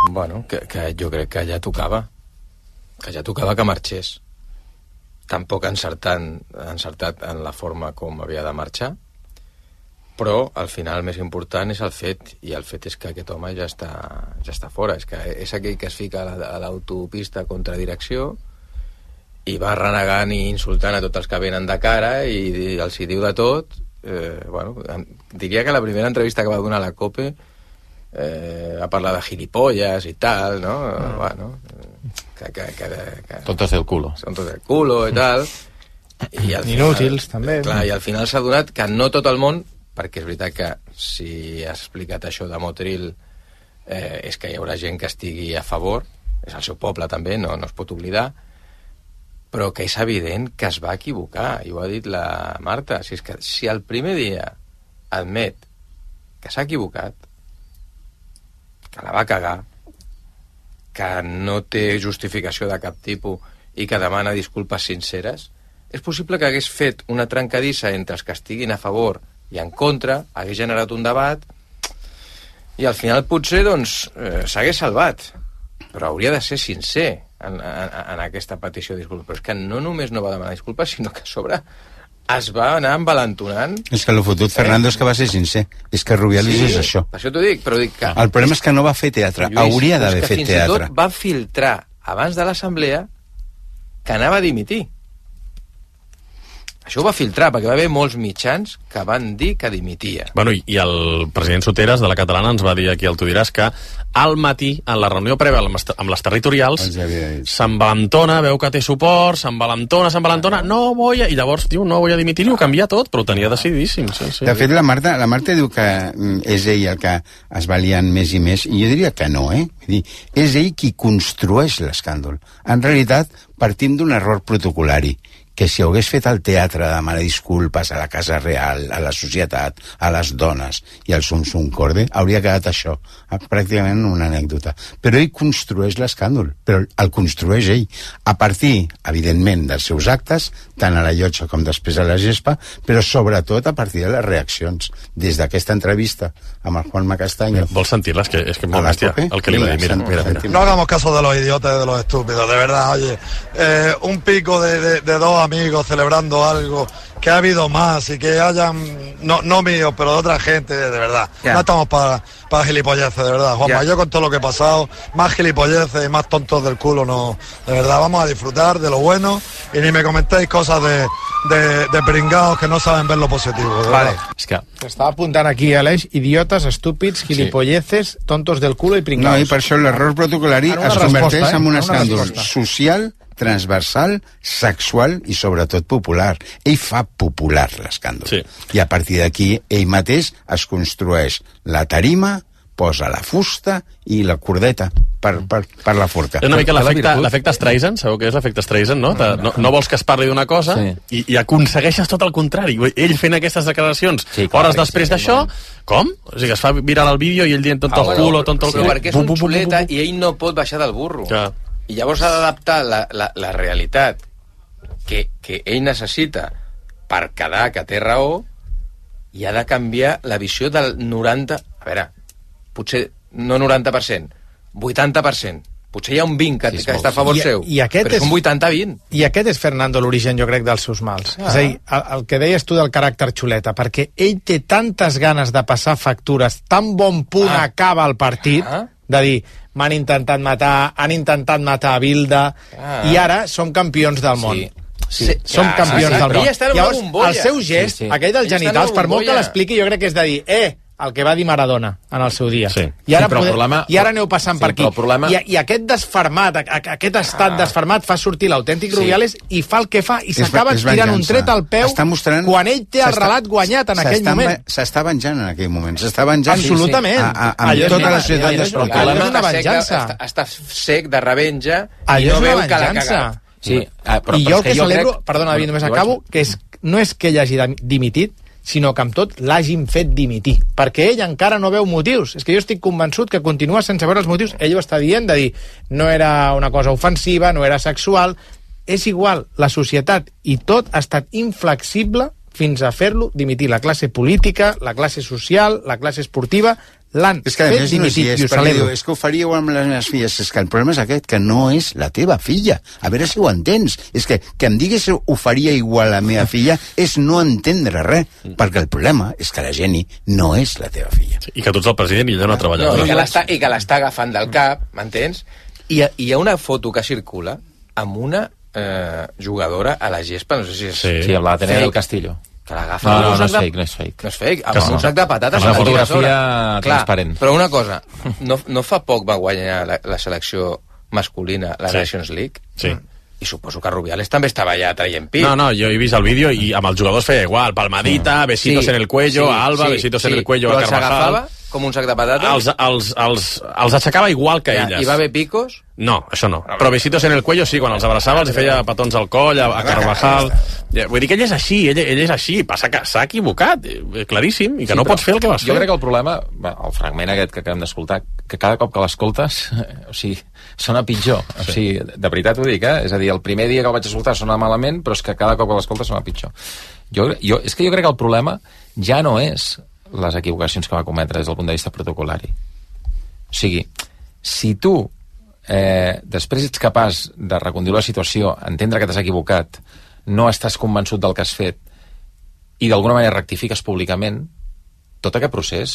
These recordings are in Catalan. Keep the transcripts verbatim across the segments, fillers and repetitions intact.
bueno, que, que jo crec que ja tocava. Que ja tocava que marxés. Tampoc encertant, encertat en la forma com havia de marxar, però al final el més important és el fet, i el fet és que aquest home ja està, ja està fora. És que és aquell que es fica a l'autopista contra direcció i va renegant i insultant a tots els que venen de cara i, i els hi diu de tot. Eh, bueno, diria que la primera entrevista que va donar a la COPE eh, va parlar de gilipollas i tal, no? Mm. Bueno, que, que, que, que tontos del culo. Són tontos del culo i tal. I al final, inútils, també. Clar, i al final s'ha donat que no tot el món, perquè és veritat que si has explicat això de Motril eh, és que hi haurà gent que estigui a favor, és el seu poble també, no, no es pot oblidar, però que és evident que es va equivocar, i ho ha dit la Marta. Si, és que, si el primer dia admet que s'ha equivocat, que la va cagar, que no té justificació de cap tipus i que demana disculpes sinceres, és possible que hagués fet una trencadissa entre els que estiguin a favor i en contra, hagués generat un debat i al final potser doncs eh, s'hagués salvat, però hauria de ser sincer en, en, en aquesta petició de disculpes. Però és que no només no va demanar disculpes, sinó que a sobre es va anar envalentonant. És que el fotut Fernando és que va ser sincer. És que Rubiales sí, és això. Per això t'ho dic, però dic que... El problema és que no va fer teatre. Lluís, hauria d'haver fet teatre. Fins i tot va filtrar abans de l'assemblea que anava a dimitir. Això ho va filtrar, perquè va haver molts mitjans que van dir que dimitia. Bueno, i el president Soteras de la Catalana ens va dir aquí al Tu diràs que al matí, en la reunió prèvia amb les territorials, s'envalentona, veu que té suport, s'envalentona, s'envalentona, no vull... I llavors diu, no vull dimitir, i ho canvia tot, però ho tenia decidíssim. Sí, sí. De fet, la Marta, la Marta diu que és ell el que es va liant més i més, i jo diria que no, eh? Vull dir, és ell qui construeix l'escàndol. En realitat, partim d'un error protocolari, que si hagués fet el teatre de demanar disculpes a la Casa Real, a la societat, a les dones i al Sum Sum Corde, hauria quedat això, pràcticament una anècdota. Però ell construeix l'escàndol, però el construeix ell, a partir, evidentment, dels seus actes, tant a la Llotja com després a la Gespa, però sobretot a partir de les reaccions. Des d'aquesta entrevista amb el Juanma Castaño... Vols sentir-les? Que és que és molt bèstia, el que li va dir. Mira, mira, mira. No hagamos caso de los idiotas y de los estúpidos, de verdad, oye. Eh, un pico de, de, de dos amigos celebrando algo, que ha habido más y que hayan, no, no míos, pero de otra gente, de, de verdad. Yeah. No estamos para, para gilipolleces, de verdad, Juanma. Yeah. Yo con todo lo que he pasado, más gilipolleces y más tontos del culo, no. De verdad, vamos a disfrutar de lo bueno y ni me comentéis cosas de, de, de pringados que no saben ver lo positivo, de vale. verdad. És que estava apuntant aquí, Aleix, idiotes, estúpids, gilipolleces, sí. tontos del culo i pringados. No, i per això l'error protocolari es converteix eh? en un escàndol social, transversal, sexual i sobretot popular. Ell fa popular l'escàndol. Sí. I a partir d'aquí ell mateix es construeix la tarima, posa la fusta i la cordeta per, per, per la forca. És una mica l'efecte Streisand, sabeu què és l'efecte Streisand, no? No, no vols que es parli d'una cosa sí. i, i aconsegueixes tot el contrari. Ell fent aquestes declaracions sí, clar, hores després sí, d'això, com? O sigui, es fa viral el vídeo i ell dient tonto el culo, tonto el culo... Sí, perquè és un xuleta i ell no pot baixar del burro. Clar. I llavors ha d'adaptar la, la, la realitat que, que ell necessita per quedar que té raó i ha de canviar la visió del noranta... A veure, potser no noranta per cent, vuitanta per cent. Potser hi ha un vint que, sí, que està a favor I, seu, i però és un vuitanta vint. I aquest és, Fernando, l'origen, jo crec, dels seus mals. Ah. És a dir, el, el que deies tu del caràcter xuleta, perquè ell té tantes ganes de passar factures, tan bon punt ah. acaba el partit, ah. de dir, m'han intentat matar, han intentat matar a Bilda, ah. i ara som campions del món. Sí. Sí, sí, som ja, campions sí, sí, del món. Llavors, el seu gest, sí, sí. aquell dels genitals, per molt que l'expliqui, jo crec que és de dir, eh, el que va dir Maradona en el seu dia. Sí. I ara, sí, poder, problema, i ara aneu passant sí, per aquí. Problema... I, I aquest desfermat, aquest estat ah. desfermat fa sortir l'autèntic sí. Rubiales i fa el que fa, i s'acaba tirant un tret al peu mostrant... quan ell té el relat guanyat en aquell moment. S'està venjant en aquell moment. S'està venjant. Absolutament. Sí, sí. A, a, amb tota la societat espanyola. És una venjança. Està, està sec de revenja i no veu que l'ha cagat. Sí. Però, I jo el que celebro, perdona, David, només acabo, que és, no és que ell hagi dimitit, sinó que amb tot l'hagin fet dimitir, perquè ell encara no veu motius. És que jo estic convençut que continua sense veure els motius. Ell ho està dient, de dir, no era una cosa ofensiva, no era sexual, és igual, la societat i tot ha estat inflexible fins a fer-lo dimitir. La classe política, la classe social, la classe esportiva, l'han és que, fet més, no dimitir, és, i ho és, celebro. diu, és que ho faríeu amb les meves filles. És que el problema és aquest, que no és la teva filla. A veure si ho entens. És que que em diguis ho faria igual a la meva filla és no entendre res, perquè el problema és que la Jenny no és la teva filla. I que tu ets el president i ella una treballadora. No, i que l'està i que l'està agafant del cap, m'entens? I hi ha una foto que circula amb una eh, jugadora a la gespa, no sé si és... Sí, sí, amb l'Ateneo del Castillo. Que l'agafa no, amb no, un no sac és de... fake, no és fake. No és fake, amb Que un no. sac de patates. És una fotografia Clar, transparent. Però una cosa, no, no fa poc va guanyar la, la selecció masculina, la Sí. Nations League? Sí. I suposo que Rubiales també estava allà traient pit. No, no, jo he vist el vídeo i amb els jugadors feia igual, palmadita, besitos Sí, en el cuello, sí, a Alba, sí, besitos sí, en el cuello però a els Carvajal. agafava com un sac de patates? Els, els, els, els aixecava igual que Ja, elles. hi va haver picos? No, això no. Però besitos en el cuello sí, quan els abraçava els feia petons al coll, a, a Carvajal... Ja, vull dir que ell és així, ell, ell és així. Passa que s'ha equivocat, eh, claríssim, i que Sí, no però pots fer el que vas jo fer. crec que el problema, bé, el fragment aquest que acabem d'escoltar, que cada cop que l'escoltes, o sigui, sona pitjor. O sigui, de veritat ho dic, eh? És a dir, el primer dia que el vaig escoltar sona malament, però és que cada cop que l'escoltes sona pitjor. Jo, jo, és que jo crec que el problema ja no és les equivocacions que va cometre des del punt de vista protocolari. O sigui, si tu eh, després ets capaç de reconduir la situació, entendre que t'has equivocat, no estàs convençut del que has fet i d'alguna manera rectifiques públicament, tot aquest procés,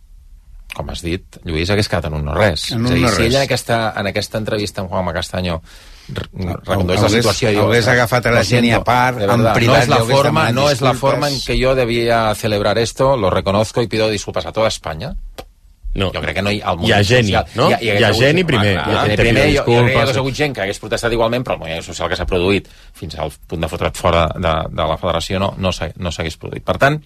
com has dit, Lluís, hagués quedat en un no res. En un és a dir, no si res. ella en aquesta, en aquesta entrevista amb Juanma Castaño recondueix la Hagués- situació i diu, hagués "Ostres, agafat a la lo siento, Jenny a part, de en verdad, privat, no es la li hagués forma, demanat no es la disculpes". forma en que yo debía celebrar esto, lo reconozco y pido disculpas a toda España. No. Jo crec que no hi, al Hi ha moviment Geni, social, no? Hi ha, hi ha, Hi ha hagut- Geni primer. Hi ha Hi ha Geni Geni primer, jo, jo crec que hi disculpes. hagués hagut gent que hagués protestat igualment, però el moviment social que s'ha produït fins al punt de fotre't fora de, de la federació no, no s'ha- no s'hagués produït. Per tant,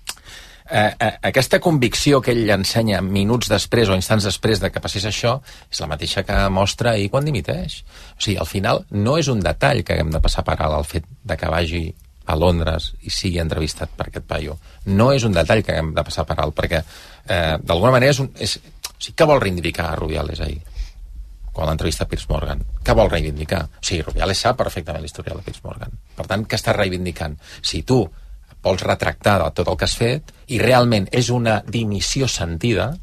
eh, eh, aquesta convicció que ell ensenya minuts després o instants després de que passés això és la mateixa que mostra ahir quan dimiteix. O sigui, al final no és un detall que haguem de passar per alt el fet de que vagi a Londres i sigui entrevistat per aquest paio. No és un detall que haguem de passar per alt, perquè eh, d'alguna manera és un... És, o sigui, què vol reivindicar a Rubiales ahir? Quan l'entrevista a Piers Morgan. Què vol reivindicar? O sigui, Rubiales sap perfectament l'historial de Piers Morgan. Per tant, què estàs reivindicant? Si tu vols retractar de tot el que has fet i realment és una dimissió sentida,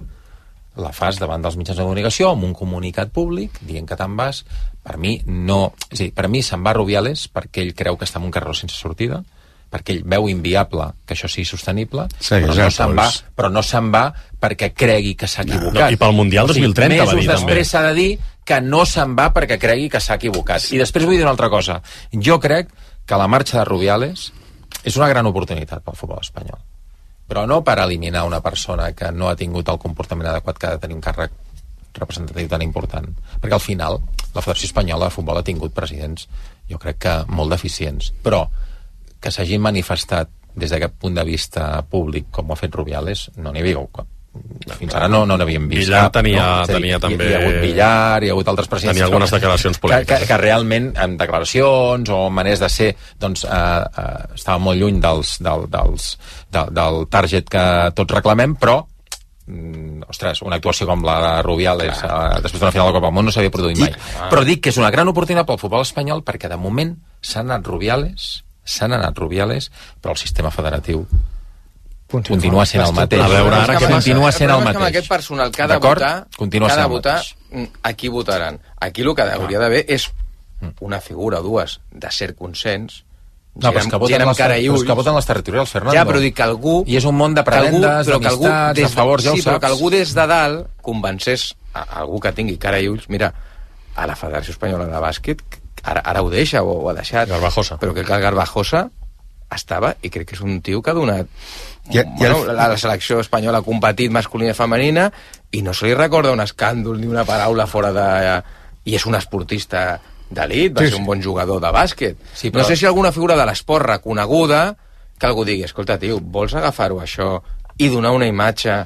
la fas davant dels mitjans de comunicació amb un comunicat públic dient que te'n vas. Per mi no... És a dir, per mi se'n va Rubiales perquè ell creu que està en un carreró sense sortida, perquè ell veu inviable que això sigui sostenible, Segueix però no el se'n va, pols. però no se'n va perquè cregui que s'ha equivocat. No, i pel Mundial dos mil trenta va dir, mesos també. després s'ha de dir que no se'n va perquè cregui que s'ha equivocat. I després vull dir una altra cosa. Jo crec que la marxa de Rubiales és una gran oportunitat pel futbol espanyol. Però no per eliminar una persona que no ha tingut el comportament adequat que ha de tenir un càrrec representatiu tan important. Perquè al final la Federació Espanyola de Futbol ha tingut presidents, jo crec que molt deficients. Però que s'hagin manifestat des d'aquest punt de vista públic com ho ha fet Rubiales, no n'hi havia hagut. Fins ara no no n'havíem vist. Villar cap, tenia- no? És a dir, tenia hi, també- Hi ha hagut Villar, hi ha hagut altres presidents... Tenia algunes que- declaracions que, polèmiques. que, que realment, en declaracions o maneres de ser, doncs, eh, eh, estava molt lluny dels, del, dels, del, del target que tots reclamem, però mm, ostres, una actuació com la de Rubiales eh, després d'una final de Copa del Món no s'havia produït mai. Però dic que és una gran oportunitat pel futbol espanyol perquè de moment s'han anat Rubiales, s'han anat Rubiales, però el sistema federatiu continua sent el mateix. A veure, ara què continua passa? sent el problema és que amb mateix. aquest personal que ha de D'acord? votar, Continua que ha sent de el votar, mateix. a qui votaran? Aquí el que hauria d'haver és una figura o dues de cert consens, No, però és que voten, gent amb les, cara i però ulls. és que voten les territorials, Fernando. Ja, però dic que algú... I és un món de que algú- prebendes, però que algú d'amistats, de des favors, ja ho sí, però saps. que algú des de dalt convencés a algú que tingui cara i ulls, mira, a la Federació Espanyola de Bàsquet, ara, ara ho deixa o ho ha deixat, Garbajosa. però crec que el Garbajosa estava, i crec que és un tio que ha donat... I- i bueno, el- la, la selecció espanyola ha competit masculina i femenina i no se li recorda un escàndol ni una paraula fora de... I és un esportista d'elit, va Sí, ser sí. un bon jugador de bàsquet. Sí, No però- sé si alguna figura de l'esport reconeguda que algú digui, escolta, tio, vols agafar-ho això i donar una imatge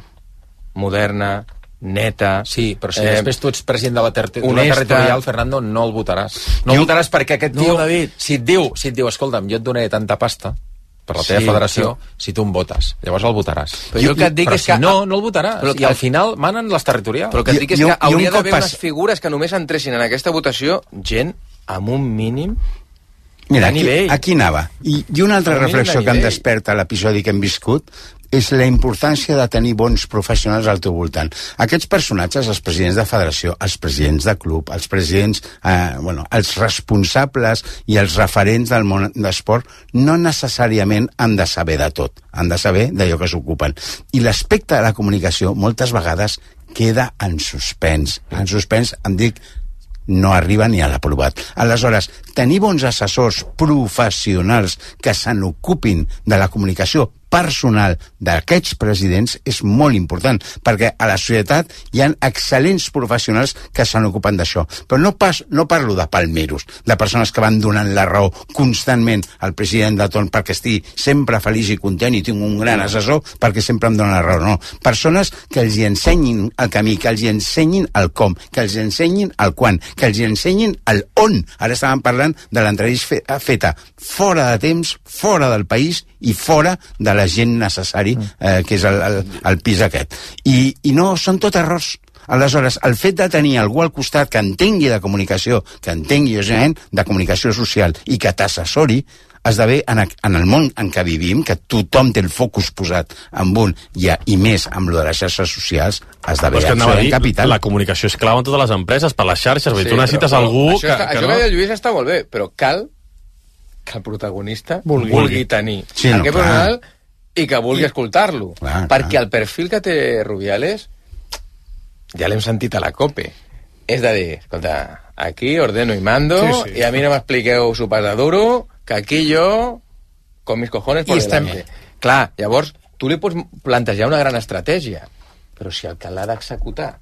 moderna, neta... Sí, però si eh, eh, després tu ets president de la, ter d'una honesta. territorial, Fernando, no el votaràs. No el Jo- votaràs perquè aquest No, tio... David. Si et diu, si et diu, escolta'm, jo et donaré tanta pasta per la teva Sí, federació, però- si tu em votes. Llavors el votaràs. Però jo el que et dic però és si que- no, no el votaràs. Però I que- al final manen les territorials. Però el que et I- dic és i un- que i un hauria cop d'haver pas- unes figures que només entressin en aquesta votació gent amb un mínim Mira, de aquí, nivell. aquí anava. I, I una altra Un mínim de reflexió que em nivell. desperta l'episodi que hem viscut és la importància de tenir bons professionals al teu voltant. Aquests personatges, els presidents de federació, els presidents de club, els presidents, eh, bueno, els responsables i els referents del món d'esport, no necessàriament han de saber de tot, han de saber d'allò que s'ocupen. I l'aspecte de la comunicació moltes vegades queda en suspens. En suspens, em dic, no arriba ni a l'aprovat. Aleshores, tenir bons assessors professionals que se n'ocupin de la comunicació personal d'aquests presidents és molt important, perquè a la societat hi ha excel·lents professionals que se n'ocupen d'això. Però no, pas, no parlo de palmeros, de persones que van donant la raó constantment al president de torn perquè estigui sempre feliç i content i tinc un gran assessor perquè sempre em dona la raó. No. Persones que els hi ensenyin el camí, que els hi ensenyin el com, que els hi ensenyin el quan, que els hi ensenyin el on. Ara estàvem parlant de l'entrevista feta fora de temps, fora del país i fora de la gent necessari, eh, que és el, el, el pis aquest. I, I no, són tot errors. Aleshores, el fet de tenir algú al costat que entengui de comunicació, que entengui gent de comunicació social i que t'assessori, esdevé en, en el món en què vivim, que tothom té el focus posat en un, i, i més amb lo de les xarxes socials, esdevé absolutament capital. La comunicació és clau en totes les empreses, per les xarxes, sí, tu necessites però, algú això, que, que, que això no... que deia Lluís està molt bé, però cal que el protagonista vulgui, vulgui tenir sí, no, aquest professional i que vulgui I... escoltar-lo. Clar, perquè clar. el perfil que té Rubiales ja l'hem sentit a la COPE. És de dir, escolta, aquí ordeno i mando, sí, sí. I a mi no m'expliqueu sopars de duro, que aquí jo, con mis cojones por delante. Estem... Clar, llavors, tu li pots plantejar una gran estratègia, però si el que l'ha d'executar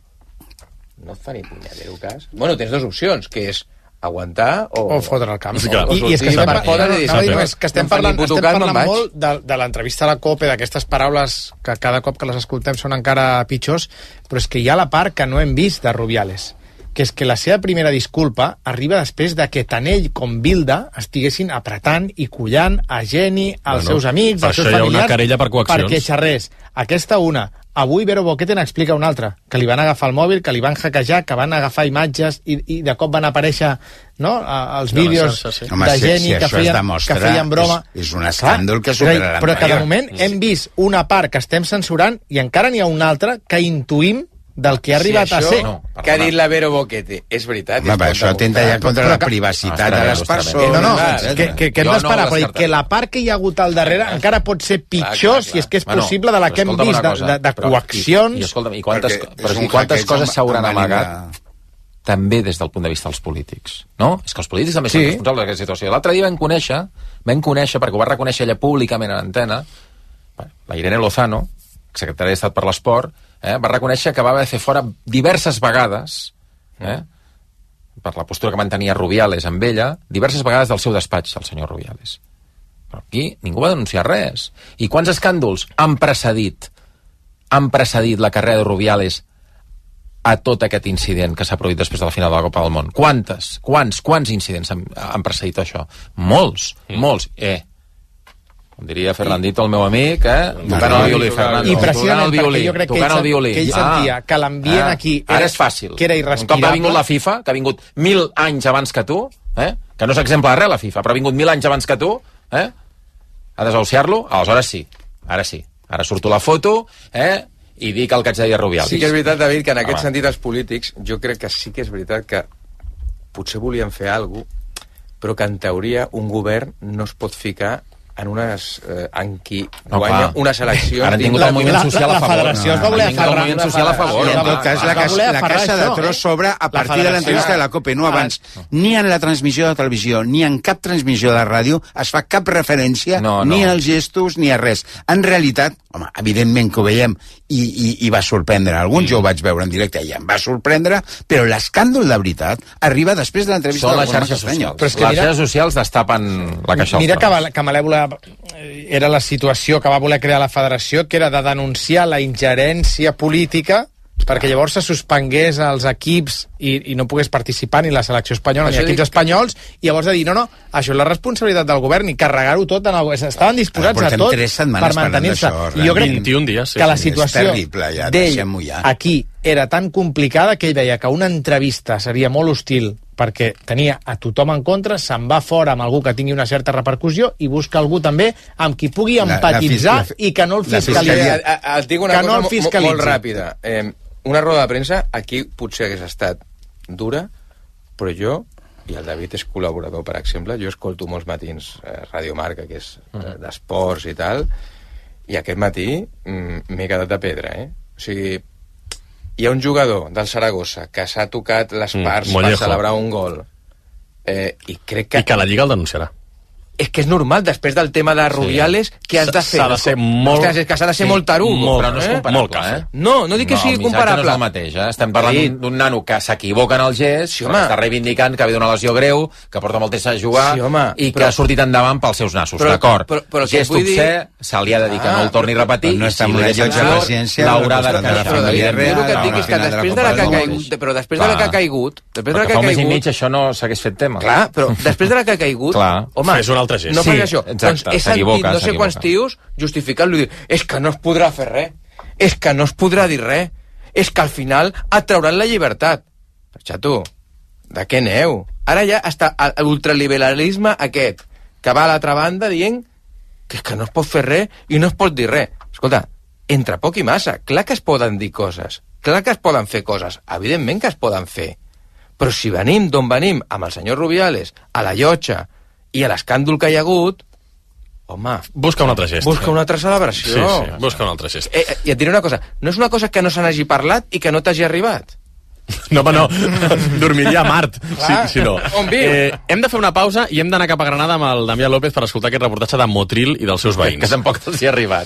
no et fa ni punyadero cas... Bueno, tens dues opcions, que és aguantar o... O fotre el camp. Sí, clar. I, I és que estem, per par... no, dir, no, no, és que estem no parlant, estem tocar, parlant no molt de, de l'entrevista a la COPE, d'aquestes paraules que cada cop que les escoltem són encara pitjors, però és que hi ha la part que no hem vist de Rubiales, que és que la seva primera disculpa arriba després de que tant ell com Bilda estiguessin apretant i collant a Geni, als bueno, seus amics, als seus familiars, una querella per coaccions. Perquè xerrés. Aquesta una. Avui Vero Boquete n'explica una altra, que li van agafar el mòbil, que li van hackejar, que van agafar imatges i, i de cop van aparèixer, no, els vídeos no, sí, sí. de Geni si, si que, feien, demostra, que feien broma. És, és un escàndol que supera l'anterior. Però que de moment hem vist una part que estem censurant i encara n'hi ha una altra que intuïm del que ha arribat sí, això, a ser. No, que ha dit la Vero Boquete. És veritat. Home, és això atenta ja contra la privacitat de les persones. No, no, que, que, que hem d'esperar, no però que la part que hi ha hagut al darrere encara pot ser pitjor, clar, clar, clar. Si és que és bueno, possible, de la que hem vist, cosa, de, de, de coaccions... I, i, escolta'm, i quantes, però i quantes coses s'hauran amagat també des del punt de vista dels polítics, no? És que els polítics també sí. són responsables d'aquesta situació. L'altre dia vam conèixer, vam conèixer, perquè ho va reconèixer ella públicament a l'antena, la Irene Lozano, secretària d'Estat per l'Esport, eh, va reconèixer que va haver de fer fora diverses vegades, eh, per la postura que mantenia Rubiales amb ella, diverses vegades del seu despatx, el senyor Rubiales. Però aquí ningú va denunciar res. I quants escàndols han precedit, han precedit la carrera de Rubiales a tot aquest incident que s'ha produït després de la final de la Copa del Món? Quantes? Quants? Quants incidents han, han precedit això? Molts, mm. molts. Eh, com diria Fernandito, el meu amic, eh? Tocant el violí, Fernando. I precisament perquè jo crec que ell, el violí. que ell sentia ah, que l'ambient ah, aquí era, era, és fàcil. Que era irrespirable. Un cop ha vingut la FIFA, que ha vingut mil anys abans que tu, eh? Que no és exemple de res la FIFA, però ha vingut mil anys abans que tu, eh? A desahuciar-lo, aleshores sí, ara sí. Ara surto la foto, eh? I dic el que haig de dir a Rubiales. Sí que és veritat, David, que en aquest ah, sentit els polítics, jo crec que sí que és veritat que potser volien fer alguna cosa, però que en teoria un govern no es pot ficar en unes eh, en qui no, guanya clar. unes eleccions. Ara han tingut el moviment social a favor. La federació es va voler aferrar. El moviment social a favor. En tot cas, la, caixa, la caixa de tros s'obre a partir de l'entrevista de la COPE, no abans. Ni en la transmissió de televisió, ni en cap transmissió de ràdio es fa cap referència no, no. ni als gestos ni a res. En realitat, home, evidentment que ho veiem i, i, i va sorprendre alguns, jo ho vaig veure en directe i em va sorprendre, però l'escàndol de veritat arriba després de l'entrevista de la les xarxes socials. Però és que les mira, xarxes socials destapen la caixa. Mira que, que Malèvola era la situació que va voler crear la federació, que era de denunciar la ingerència política perquè llavors se suspengués els equips i, i no pogués participar ni la selecció espanyola ni equips espanyols, i llavors de dir, no, no, això és la responsabilitat del govern i carregar-ho tot en el... Estaven disposats a tot per mantenir-se. I jo crec vint-i-un dies, sí, que la sí, situació terrible, ja, d'ell aquí era tan complicada que ell deia que una entrevista seria molt hostil perquè tenia a tothom en contra, se'n va fora amb algú que tingui una certa repercussió i busca algú també amb qui pugui empatitzar la, la, la, i que no el fiscalitzi. Et dic una cosa molt, molt ràpida. Eh, una roda de premsa, aquí potser hagués estat dura, però jo, i el David és col·laborador, per exemple, jo escolto molts matins eh, Radio Marca, que és eh, d'esports i tal, i aquest matí mm, m'he quedat de pedra, eh? O sigui, hi ha un jugador del Saragossa que s'ha tocat les parts mm, per celebrar un gol eh, i crec que... I que la Lliga el denunciarà. És que és normal, després del tema de Rubiales, sí. Què has de fer? S'ha de ser molt... Ostres, és que s'ha de ser sí, molt tarugo. Molt, però no és comparable, eh? eh? No, no dic que no, sigui comparable. No, el missatge no és el mateix, eh? Estem parlant d'un nano que s'equivoca en el gest, sí, que està reivindicant que ve d'una lesió greu, que porta molt temps a jugar, sí, home, i però... que ha sortit endavant pels seus nassos, d'acord? Però, però, però gest obscè, dir... se li ha de dir que no el torni a repetir, no està en una lloc de paciència, l'haurà de queixar. Però, David, jo el que et dic és que després de la que ha caigut, però després de la que ha caigut, després de la que ha caigut... Fa un mes i mig això no s'hagués fet tema. Clar, però després de la que ha caigut, home, fes un altre gest. No fas això. Doncs he sentit no sé quants tios justificant-lo i dir, és que no es podrà fer res, és que no es podrà dir res, és que al final et trauran la llibertat. Però, xato, de què aneu? Ara ja està l'ultraliberalisme aquest, que va a l'altra banda dient que és que no es pot fer res i no es pot dir res. Escolta, entre poc i massa, clar que es poden dir coses, clar que es poden fer coses, evidentment que es poden fer, però si venim d'on venim, amb el senyor Rubiales, a la llotja i a l'escàndol que hi ha hagut, home... Busca un altre gest. Busca una altra celebració. Sí, sí, busca un altre gest. Eh, eh, I et diré una cosa, no és una cosa que no se n'hagi parlat i que no t'hagi arribat. No, home, no. Dormiria a Mart, si, si no. On viu? Eh, hem de fer una pausa i hem d'anar cap a Granada amb el Damià López per escoltar aquest reportatge de Motril i dels seus veïns. Que tampoc els hi ha arribat.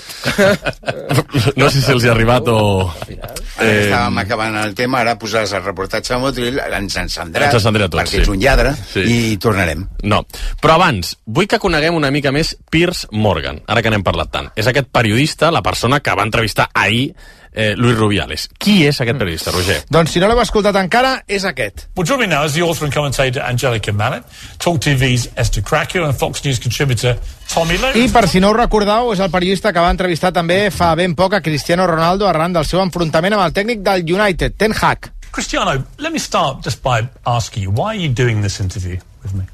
No sé si els hi ha arribat o... Ara eh... estàvem acabant el tema, ara posaràs el reportatge a Motril, ens encendrà, ens encendrà tot, perquè sí. ets un lladre, sí. I tornarem. No, però abans, vull que coneguem una mica més Piers Morgan, ara que n'hem parlat tant. És aquest periodista, la persona que va entrevistar ahir Eh, Luis Rubiales. Qui és aquest periodista, Roger? Doncs si no l'heu escoltat encara, és aquest. Well, joining me now is the author and commentator Angelica Mallet, Talk T V's Esther Cracker and Fox News contributor Tommy Lowe. I per si no ho recordeu, és el periodista que va entrevistar també fa ben poc a Cristiano Ronaldo arran del seu enfrontament amb el tècnic del United, Ten Hag. Cristiano, let me start just by asking you, why are you doing this interview with me?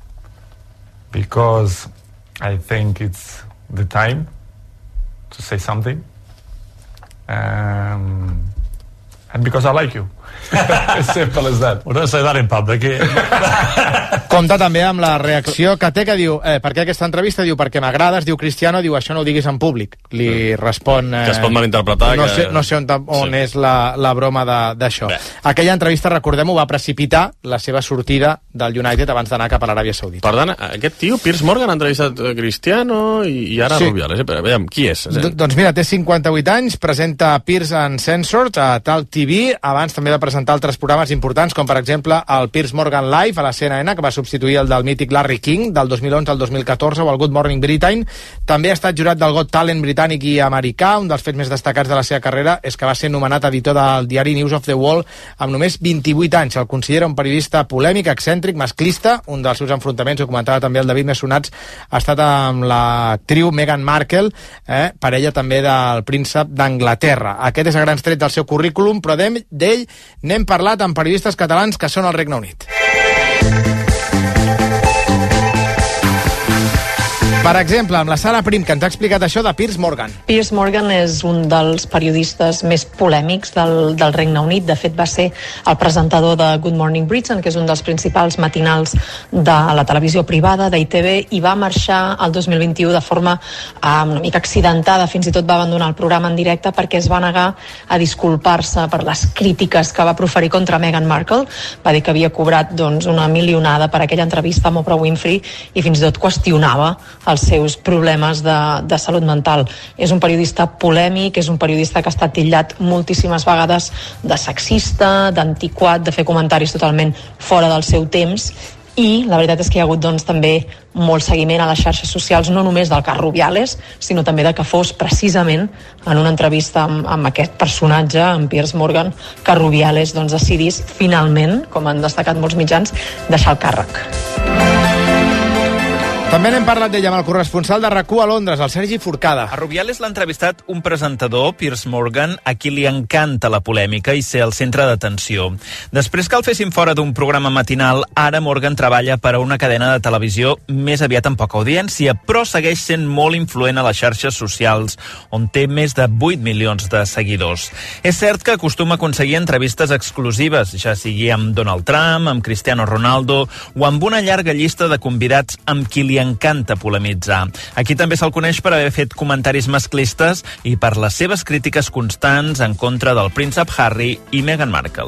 Because I think it's the time to say something. Um, and because I like you. As simple as that. Well, don't say that in public. Compta també amb la reacció que té, que diu, eh, per què aquesta entrevista? Diu, perquè m'agrades, diu Cristiano, diu, això no ho diguis en públic. Li respon... Eh, que es pot malinterpretar. No que... sé, no sé on, on sí. és la, la broma d'això. Aquella entrevista, recordem-ho, va precipitar la seva sortida del United abans d'anar cap a l'Aràbia Saudita. Per tant, aquest tio, Piers Morgan, ha entrevistat Cristiano i, i ara sí. Rubiales. Eh? Però, veiem, qui és? D doncs mira, té cinquanta-vuit anys, presenta Piers Uncensored a Talk T V, abans també va presentar altres programes importants, com per exemple el Piers Morgan Live a la C N N, que va substituir el del mític Larry King, del dos mil onze al dos mil catorze, o el Good Morning Britain. També ha estat jurat del Got Talent britànic i americà. Un dels fets més destacats de la seva carrera és que va ser nomenat editor del diari News of the World amb només vint-i-vuit anys. El considera un periodista polèmic, excèntric, masclista. Un dels seus enfrontaments, ho comentava també el David, més sonats, ha estat amb l'actriu Meghan Markle, eh, parella també del príncep d'Anglaterra. Aquest és a grans trets del seu currículum, però d'ell n'hem parlat amb periodistes catalans que són al Regne Unit. Per exemple, amb la Sara Prim, que ens ha explicat això de Piers Morgan. Piers Morgan és un dels periodistes més polèmics del, del Regne Unit. De fet, va ser el presentador de Good Morning Britain, que és un dels principals matinals de la televisió privada, d'I T V, i va marxar el dos mil vint-i-u de forma eh, una mica accidentada. Fins i tot va abandonar el programa en directe perquè es va negar a disculpar-se per les crítiques que va proferir contra Meghan Markle. Va dir que havia cobrat doncs, una milionada per aquella entrevista amb Oprah Winfrey i fins i tot qüestionava els seus problemes de, de salut mental. És un periodista polèmic, és un periodista que ha estat titllat moltíssimes vegades de sexista, d'antiquat, de fer comentaris totalment fora del seu temps, i la veritat és que hi ha hagut doncs, també molt seguiment a les xarxes socials, no només del cas Rubiales, sinó també de que fos precisament en una entrevista amb, amb aquest personatge, amb Piers Morgan, que Rubiales doncs, decidís finalment, com han destacat molts mitjans, deixar el càrrec. També n'hem parlat d'ella amb el corresponsal de R A C u a Londres, el Sergi Forcada. A Rubiales l'ha entrevistat un presentador, Piers Morgan, a qui li encanta la polèmica i ser el centre d'atenció. Després que el fessin fora d'un programa matinal, ara Morgan treballa per a una cadena de televisió més aviat amb poca audiència, però segueix sent molt influent a les xarxes socials, on té més de vuit milions de seguidors. És cert que acostuma a aconseguir entrevistes exclusives, ja sigui amb Donald Trump, amb Cristiano Ronaldo o amb una llarga llista de convidats amb qui li encanta polemitzar. Aquí també se'l coneix per haver fet comentaris masclistes i per les seves crítiques constants en contra del príncep Harry i Meghan Markle.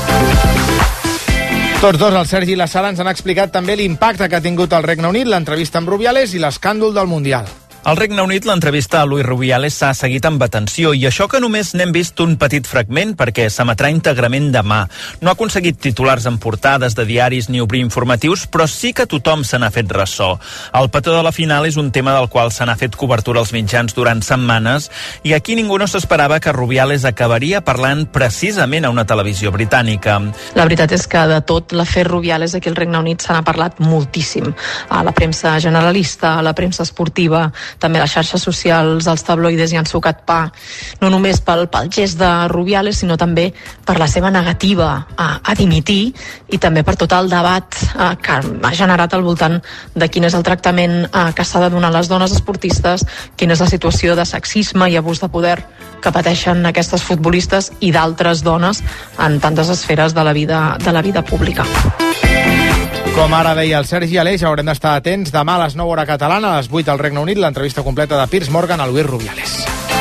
Tots dos, el Sergi i la Sara, ens han explicat també l'impacte que ha tingut el Regne Unit, l'entrevista amb Rubiales i l'escàndol del Mundial. Al Regne Unit, l'entrevista a Luis Rubiales s'ha seguit amb atenció, i això que només n'hem vist un petit fragment perquè s'emetrà íntegrament demà. No ha aconseguit titulars en portades de diaris ni obrir informatius, però sí que tothom se n'ha fet ressò. El petó de la final és un tema del qual se n'ha fet cobertura als mitjans durant setmanes, i aquí ningú no s'esperava que Rubiales acabaria parlant precisament a una televisió britànica. La veritat és que de tot l'afer Rubiales aquí al Regne Unit se n'ha parlat moltíssim. A la premsa generalista, a la premsa esportiva, també les xarxes socials, els tabloides hi han sucat pa, no només pel, pel gest de Rubiales, sinó també per la seva negativa a, a dimitir i també per tot el debat eh, que ha generat al voltant de quin és el tractament eh, que s'ha de donar a les dones esportistes, quina és la situació de sexisme i abús de poder que pateixen aquestes futbolistes i d'altres dones en tantes esferes de la vida, de la vida pública. Com ara deia el Sergi Aleix, haurem d'estar atents demà a les nou hora catalana, a les vuit al Regne Unit, l'entrevista completa de Piers Morgan a Luis Rubiales.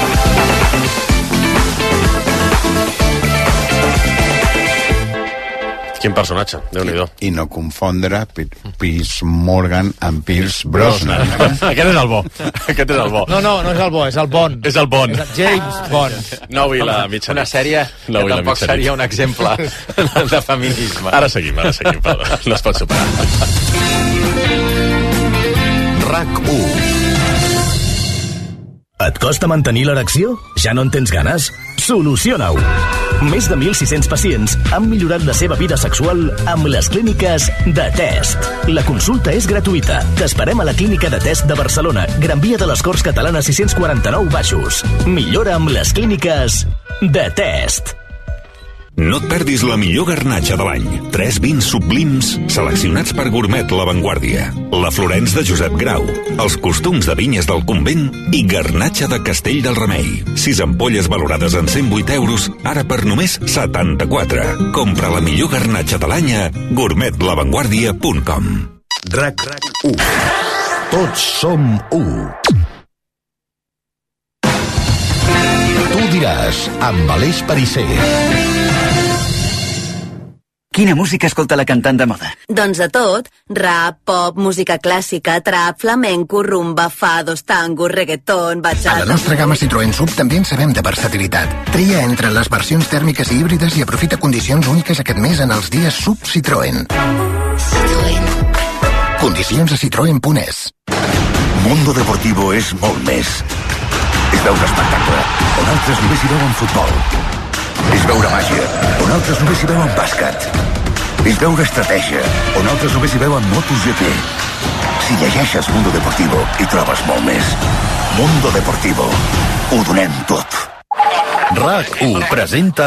Quin personatge, Déu-n'hi-do. I, I no confondre Piers Morgan amb Pierce Brosnan. Aquest és el bo. Aquest és el bo. No, no, no és el bo, és el Bond. És el Bond. És el James Bond. Nou i la mitja Una sèrie no que tampoc seria un exemple de feminisme. Ara seguim, ara seguim, perdó. No es pot superar. R A C u. Et costa mantenir l'erecció? Ja no en tens ganes? Soluciona-ho! Més de mil sis-cents pacients han millorat la seva vida sexual amb les clíniques de Test. La consulta és gratuïta. T'esperem a la clínica de Test de Barcelona, Gran Via de les Corts Catalanes sis-cents quaranta-nou Baixos. Millora amb les clíniques de Test. No et perdis la millor garnatxa de l'any. Tres vins sublims seleccionats per Gourmet La Vanguardia. La Florence de Josep Grau. Els costums de vinyes del Convent i garnatxa de Castell del Remei. Sis ampolles valorades en cent vuit euros, ara per només setanta-quatre. Compra la millor garnatxa de l'any a gourmet la vanguardia punt com. R A C u. Tots som u. Tu diràs, amb Aleix Perisser. Quina música escolta la cantant de moda? Doncs de tot. Rap, pop, música clàssica, trap, flamenco, rumba, fados, tango, reggaeton, bachata... A la nostra gamma Citroën Sub també en sabem de versatilitat. Tria entre les versions tèrmiques i híbrides i aprofita condicions úniques aquest mes en els dies Sub Citroën. Citroën. Condicions a citroen punt es. Mundo Deportivo és molt més. És veure espectacle, on altres només hi veuen futbol. És veure màgia, on altres només hi veuen bàsquet. És veure estratègia, on altres només hi veuen MotoGP. Si llegeixes Mundo Deportivo, hi trobes molt més. Mundo Deportivo. Ho donem tot. R A C u presenta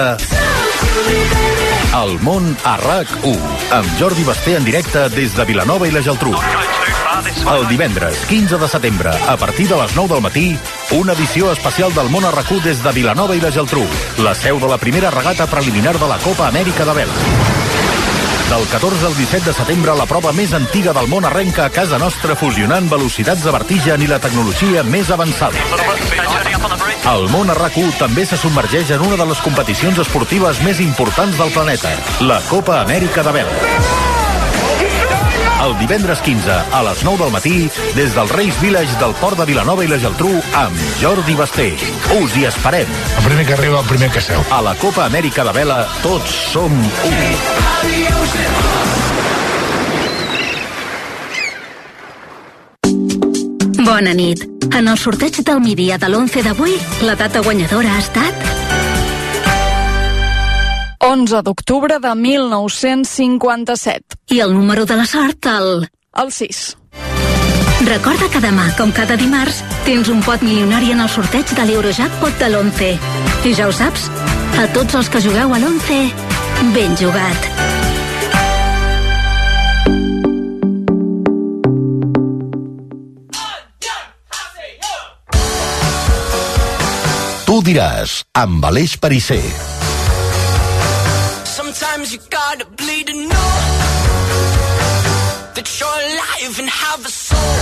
El món a R A C u, amb Jordi Basté en directe des de Vilanova i la Geltrú. El divendres, quinze de setembre, a partir de les nou del matí, una edició especial del món a R A C u des de Vilanova i la Geltrú, la seu de la primera regata preliminar de la Copa Amèrica de vela. Del catorze al disset de setembre, la prova més antiga del món arrenca a casa nostra, fusionant velocitats de vertigen i la tecnologia més avançada. El món a R A C u també se submergeix en una de les competicions esportives més importants del planeta, la Copa Amèrica de vela. El divendres quinze, a les nou del matí, des del Reis Village del Port de Vilanova i la Geltrú, amb Jordi Basté. Us hi esperem. El primer que arriba, el primer que seu. A la Copa Amèrica de vela, tots som u. Bona nit. En el sorteig del migdia de l'onze d'avui, la data guanyadora ha estat... onze d'octubre de mil nou-cents cinquanta-set. I el número de la sort, el... El sis. Recorda que demà, com cada dimarts, tens un pot milionari en el sorteig de l'Eurojackpot de l'onze. I ja ho saps, a tots els que jugueu a l'onze, ben jugat. Tu diràs, amb Aleix Perisser. Sometimes you gotta bleed to know that you're alive and have a soul.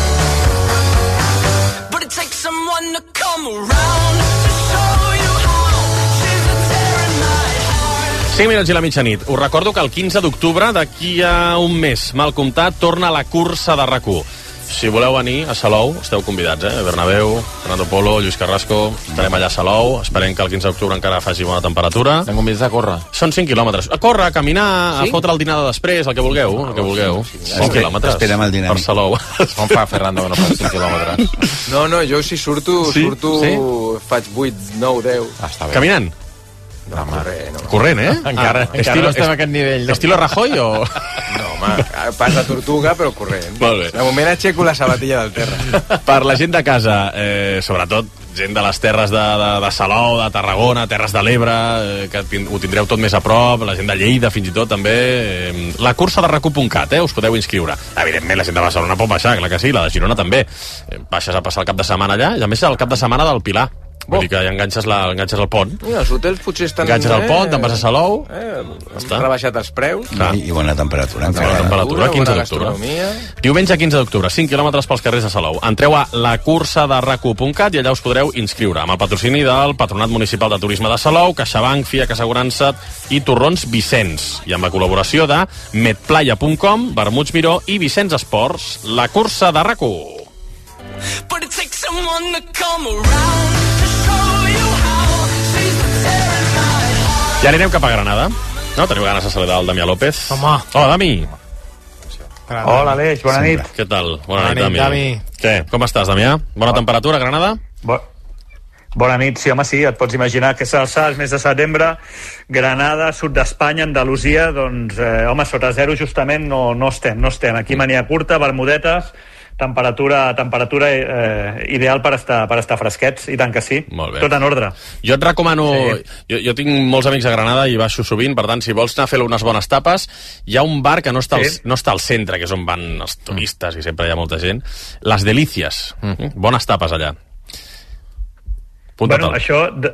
But it takes someone to come around to show you how. She's a tear in my heart. cinc minuts i la mitjanit. Us recordo que el quinze d'octubre, d'aquí a un mes, mal comptat, torna la cursa de RAC u. Si voleu venir a Salou, esteu convidats, eh? Bernabéu, Fernando Polo, Lluís Carrasco, estarem allà a Salou, esperem que el quinze d'octubre encara faci bona temperatura. Estem convidats a córrer. Són cinc quilòmetres. A córrer, a caminar, sí? a fotre el dinar de després, el que vulgueu, el que vulgueu. cinc quilòmetres. Esperem el dinar. Per Salou. Com fa, Fernando, que no fa cinc quilòmetres? No, no, jo si surto, Sí? surto, Sí? faig vuit, nou, deu. Ah, està bé. Caminant? No, corre, no. Corrent, eh? Encara, Ah, encara estilo- no estem a aquest nivell. No? Estilo Rajoy o...? No, home, pas de tortuga, però corrent. Molt bé. De moment aixeco la sabatilla del terra. Per la gent de casa, eh, sobretot gent de les terres de, de, de Salou, de Tarragona, Terres de l'Ebre, eh, que tin, ho tindreu tot més a prop, la gent de Lleida fins i tot també, eh, la cursa de rac u punt cat, eh, us podeu inscriure. Evidentment la gent de Barcelona pot baixar, clar que sí, la de Girona també. Eh, baixes a passar el cap de setmana allà, i a més el cap de setmana del Pilar. Vull dir que ja enganxes, la, enganxes el pont. Mira, els hotels potser estan... Enganxes el pont, te'n vas a Salou. Eh, han rebaixat els preus. Clar. I, I bona temperatura. Bona temperatura, quinze d'octubre. Diumenge quinze d'octubre, cinc quilòmetres pels carrers de Salou. Entreu a la cursa de rac u punt cat i allà us podreu inscriure, amb el patrocini del Patronat Municipal de Turisme de Salou, CaixaBank, Fiac Assegurança i Torrons Vicenç. I amb la col·laboració de medplaya punt com, Vermuts Miró i Vicenç Esports. La cursa de rac u. But it takes someone to come around to show you how. She's a tear in my heart. Ja anirem cap a Granada. No? Teniu ganes de saludar el Damià López? Home. Hola, Dami. Hola, Aleix, bona nit. Què tal? Bona Bona, nit, nit, Dami. Dami. Què? Com estàs, Damià? Bona temperatura a Granada? Bo... Bona nit, sí, home, sí, et pots imaginar que s'alça mes de setembre, Granada, sud d'Espanya, Andalusia, doncs, eh, home, sota zero justament no, no estem, no estem. Aquí mania curta, bermudetes, temperatura, temperatura eh, ideal per estar, per estar fresquets, i tant que sí. Molt bé. Tot en ordre. Jo et recomano... Sí. Jo, jo tinc molts amics a Granada i baixo sovint, per tant, si vols anar a fer unes bones tapes, hi ha un bar que no està, al, Sí. no està al centre, que és on van els turistes i sempre hi ha molta gent. Les Delícies. Mm. Bones tapes allà. Punta Bueno, això... De,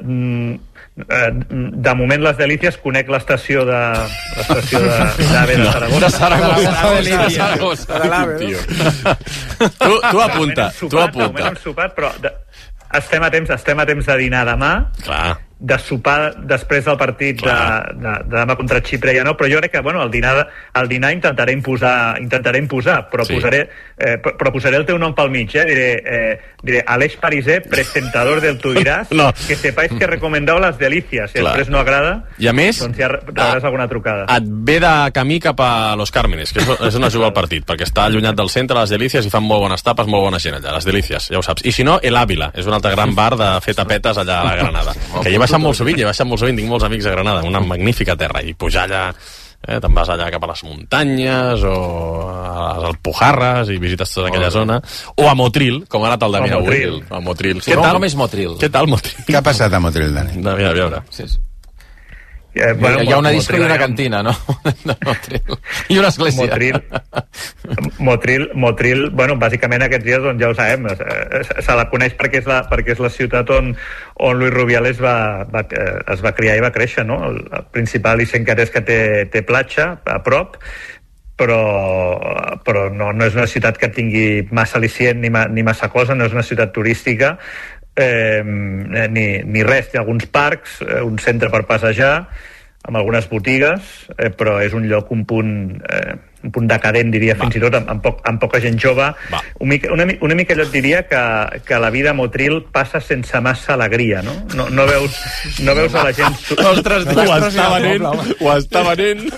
de moment les Delícies conec l'estació de l'estació de d'AVE de Saragossa. De Saragossa. De Saragossa. de l'AVE. Tio. Tu, tu apunta, tu De moment apunta. hem sopat, però de, estem a temps, estem a temps de dinar demà. Clar. De sopar després del partit de, de, de demà contra Xipre ja no, però jo crec que bueno, el dinar, el dinar intentaré imposar, intentaré imposar però, Sí. posaré, eh, però posaré el teu nom pel mig, eh? diré, eh, diré Aleix Perisser, presentador del Tu diràs, No. que sepáis que recomendeu les delícies, si Clar. després no agrada, I a més, doncs ja rebràs alguna trucada. et ve de camí cap a Los Cármenes, que és, és on es juga el partit, perquè està allunyat del centre, les Delícies, i fan molt bones tapes, molt bona gent allà, les Delícies, ja ho saps. I si no, El Ávila, és un altre gran bar de fer tapetes allà a la Granada, que hi he baixat molt sovint, hi he baixat molt sovint, tinc molts amics a Granada, una magnífica terra, i pujar allà, eh, te'n vas allà cap a les muntanyes, o a les Alpujarres, i visites tota aquella zona, o a Motril, com ha anat el Damià A avui. Motril. A Motril. Sí, com és Motril? Què tal, Motril? Què ha passat a Motril, Dani? Damià, a veure. Sí, sí. Eh, Bueno, hi ha una disco i una Motril, cantina, no? De Motril. I una església. Motril, Motril, Motril, bueno, bàsicament aquests dies doncs, ja ho sabem, eh, se la coneix perquè és la, perquè és la ciutat on, on Luis Rubiales va, va, eh, es va criar i va créixer, no? El, el principal Isencat és que té, té platja a prop, però, però no, no és una ciutat que tingui massa al·licient ni, ma, ni massa cosa, no és una ciutat turística, eh, ni, ni res, té alguns parcs, eh, un centre per passejar, amb algunes botigues, eh, però és un lloc, un punt, eh, un punt decadent, diria, Va. fins i tot amb, amb, poc, amb poca gent jove. Un mica, una, una mica allò et diria que, que la vida a Motril passa sense massa alegria, no? No, no, veus, no veus a la gent... Ostres, tu, ho està venent, ho està venent.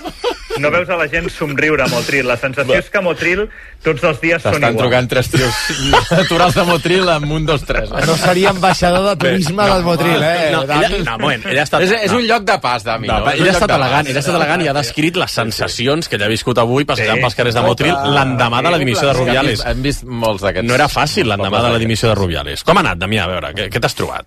no veus a la gent somriure a Motril. La sensació és que Motril tots els dies són T'estan iguals. trucant tres tios naturals de Motril amb un, dos, tres. Eh? No seria ambaixador de turisme Bé, no, del Motril, eh? No, Dani? ella, no, un moment, ella ha estat... És, és un lloc de pas, Dami. No, No? ella ha estat elegant, ella ha estat elegant i ha descrit les sensacions que ella ha viscut avui passejant Sí. pels carrers de Motril l'endemà de la dimissió de Rubiales. Hem vist molts d'aquests. No era fàcil l'endemà de la dimissió de Rubiales. Com ha anat, Damià? A veure, què, què t'has trobat?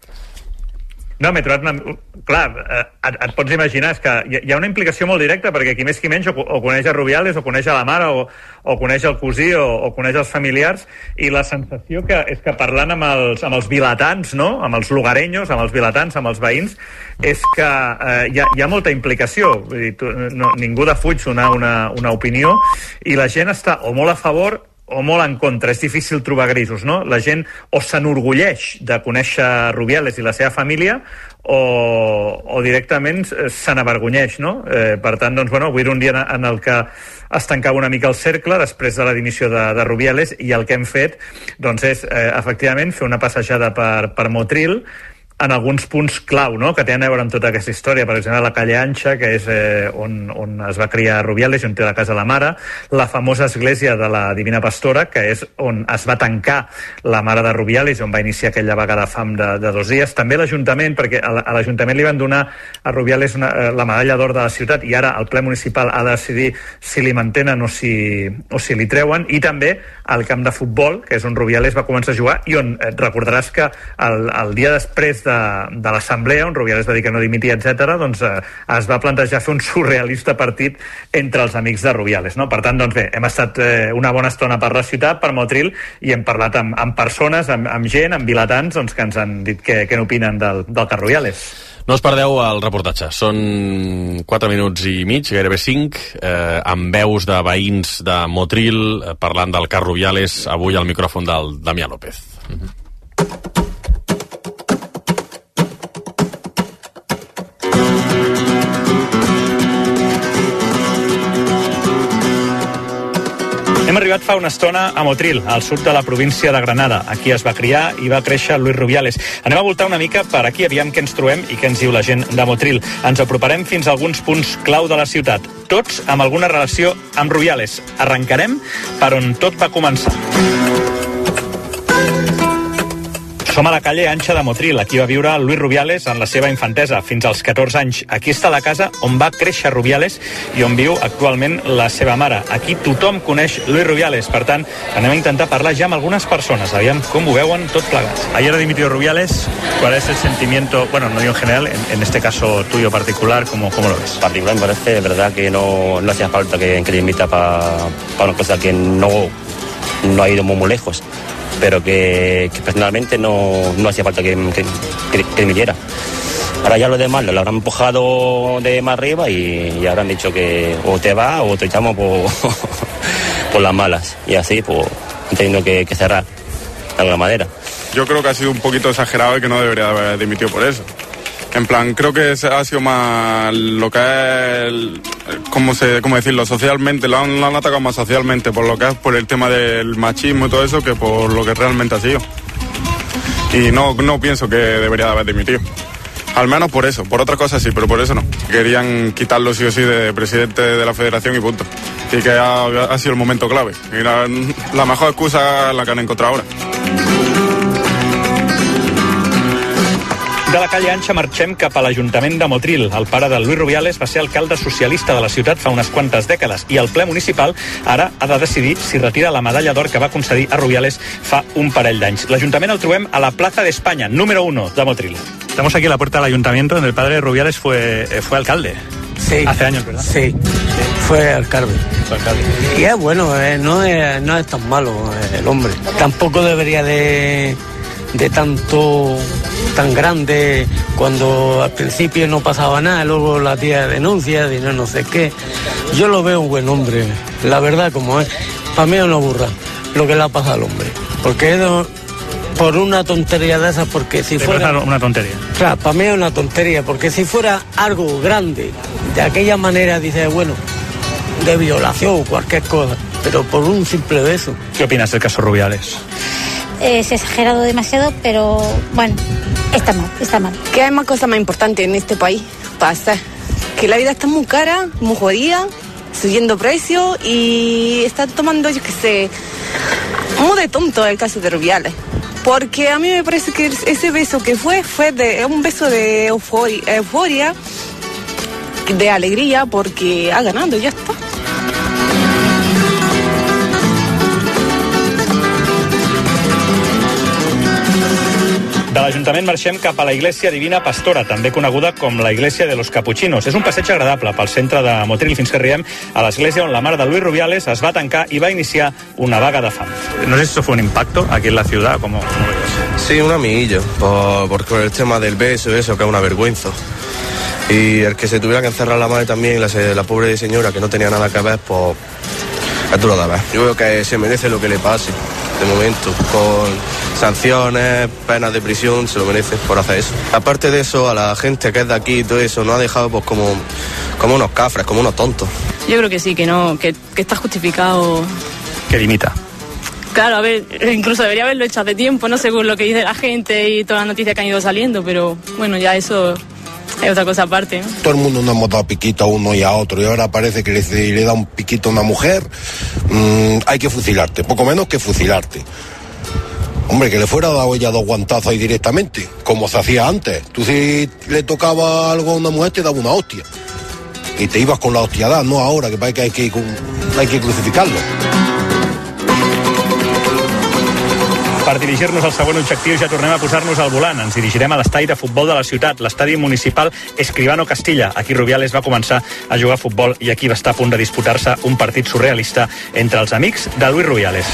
No, m'he trobat una... Clar, eh, et, et pots imaginar, és que hi, hi ha una implicació molt directa, perquè qui més qui menys o, o coneix a Rubiales, o coneix a la mare, o, o coneix el cosí, o, o coneix els familiars, i la sensació que és que parlant amb els, amb els vilatans, no?, amb els lugarenyos, amb els vilatans, amb els veïns, és que eh, hi, ha, hi ha molta implicació. Vull dir, tu, no, ningú defuig una, una, una opinió, i la gent està o molt a favor o molt en contra. És difícil trobar grisos, no? La gent o s'enorgulleix de conèixer Rubiales i la seva família o, o directament se n'avergonyeix, no? Eh, per tant, doncs, bueno, avui era un dia en el que es tancava una mica el cercle després de la dimissió de, de Rubiales, i el que hem fet doncs, és, eh, efectivament, fer una passejada per, per Motril, en alguns punts clau, no?, que tenen a veure amb tota aquesta història. Per exemple, la calle Ancha, que és eh, on, on es va criar Rubiales i on té la casa la mare, la famosa església de la Divina Pastora, que és on es va tancar la mare de Rubiales, on va iniciar aquella vaga de fam de, de dos dies. També l'Ajuntament, perquè a l'Ajuntament li van donar a Rubiales una, la medalla d'or de la ciutat, i ara el ple municipal ha de decidir si li mantenen o si, o si li treuen. I també al camp de futbol, que és on Rubiales va començar a jugar, i on eh, recordaràs que el, el dia després de, de l'assemblea, on Rubiales va dir que no dimitia, etcètera, doncs eh, es va plantejar fer un surrealista partit entre els amics de Rubiales, no? Per tant, doncs bé, hem estat eh, una bona estona per la ciutat, per Motril, i hem parlat amb, amb persones, amb, amb gent, amb vilatans, doncs, que ens han dit què, què n'opinen del, del cas Rubiales. No us perdeu el reportatge. Són quatre minuts i mig, gairebé cinc, eh, amb veus de veïns de Motril eh, parlant del cas Rubiales, avui al micròfon del Damià López. Mm-hmm. Hem arribat fa una estona a Motril, al sud de la província de Granada. Aquí es va criar i va créixer Luis Rubiales. Anem a voltar una mica per aquí, aviam què ens trobem i què ens diu la gent de Motril. Ens aproparem fins a alguns punts clau de la ciutat, tots amb alguna relació amb Rubiales. Arrencarem per on tot va començar. Som a la calle Ancha de Motril. Aquí va viure Luis Rubiales en la seva infantesa, fins als catorze anys. Aquí està la casa on va créixer Rubiales i on viu actualment la seva mare. Aquí tothom coneix Luis Rubiales, per tant, anem a intentar parlar ja amb algunes persones, aviam com ho veuen tot plegats. Ayer dimitió Rubiales, ¿cuál es el sentimiento, bueno, no digo en general, en, en este caso tuyo particular, ¿cómo, cómo lo ves? Particular me parece, de verdad, que no, no hacía falta que, que dimita para pa una cosa que no, no ha ido muy, muy lejos. Pero que, que personalmente no, no hacía falta que, que, que, que dimitiera. Ahora ya lo demás lo habrán empujado de más arriba y, y habrán dicho que o te va o te echamos por, por las malas. Y así, pues, han tenido que, que cerrar de alguna manera. Yo creo que ha sido un poquito exagerado y que no debería haber dimitido por eso. En plan, creo que ha sido más lo que es, el, ¿cómo, se, cómo decirlo? Socialmente, lo han, lo han atacado más socialmente por lo que es por el tema del machismo y todo eso que por lo que realmente ha sido. Y no, no pienso que debería haber dimitido. Al menos por eso, por otras cosas sí, pero por eso no. Querían quitarlo sí o sí de presidente de la federación y punto. Y que ha, ha sido el momento clave. Y la, la mejor excusa es la que han encontrado ahora. De la calle Ancha marxem cap a l'Ajuntament de Motril. El pare de Luis Rubiales va ser alcalde socialista de la ciutat fa unes quantes dècades i el ple municipal ara ha de decidir si retira la medalla d'or que va concedir a Rubiales fa un parell d'anys. L'Ajuntament el trobem a la Plaza de España, número uno de Motril. Estamos aquí a la puerta del Ayuntamiento donde el padre de Rubiales fue, eh, fue alcalde. Sí. Hace años, ¿verdad? Sí, sí. Fue alcalde. Fue alcalde. Y es bueno, eh, no, es, no es tan malo eh, el hombre. Tampoco debería de... de tanto, tan grande, cuando al principio no pasaba nada, luego la tía denuncia, de no, no sé qué. Yo lo veo un buen hombre, la verdad como es. Para mí es una burra lo que le ha pasado al hombre. Porque es por una tontería de esas, porque si fuera... una tontería. Claro, para mí es una tontería, porque si fuera algo grande, de aquella manera, dices, bueno, de violación o cualquier cosa, pero por un simple beso. ¿Qué opinas del caso Rubiales? Es exagerado demasiado, pero bueno, está mal, está mal. ¿Qué hay más cosas más importantes en este país para hacer? Que la vida está muy cara, muy jodida, subiendo precios y está tomando, yo qué sé, muy de tonto el caso de Rubiales. Porque a mí me parece que ese beso que fue, fue de, un beso de euforia, euforia, de alegría, porque ha ganado, ya está. De l'Ajuntament marxem cap a la Iglesia Divina Pastora, també coneguda com la Iglesia de los Capuchinos. És un passeig agradable pel centre de Motril fins que arribem a l'església on la mare de Luis Rubiales es va tancar i va iniciar una vaga de fam. No sé si eso fue un impacto aquí en la ciudad, ¿cómo, cómo lo ves? Sí, un amiguillo, por, por con el tema del beso y eso, que es una vergüenza. Y el que se tuviera que encerrar la madre también, la, la pobre señora que no tenía nada que ver, pues es duro de ver. Yo creo que se merece lo que le pase, de momento, con sanciones, penas de prisión, se lo merece por hacer eso. Aparte de eso, a la gente que es de aquí y todo eso, nos ha dejado pues como, como unos cafres, como unos tontos. Yo creo que sí, que no, que, que está justificado. Que limita. Claro, a ver, incluso debería haberlo hecho hace tiempo, no según lo que dice la gente y todas las noticias que han ido saliendo, pero bueno, ya eso es otra cosa aparte, ¿no? Todo el mundo nos hemos dado piquito a uno y a otro y ahora parece que le, le da un piquito a una mujer, mmm, hay que fusilarte, poco menos que fusilarte. Hombre, que le fuera dado ella dos guantazos ahí directamente, como se hacía antes. Tú si le tocaba algo a una mujer te daba una hostia y te ibas con la hostiadad, no ahora, que parece que hay que, hay que crucificarlo. Per dirigir-nos al següent objectiu ja tornem a posar-nos al volant. Ens dirigirem a l'estadi de futbol de la ciutat, l'estadi municipal Escribano Castilla. Aquí Rubiales va començar a jugar a futbol i aquí va estar a punt de disputar-se un partit surrealista entre els amics de Luis Rubiales.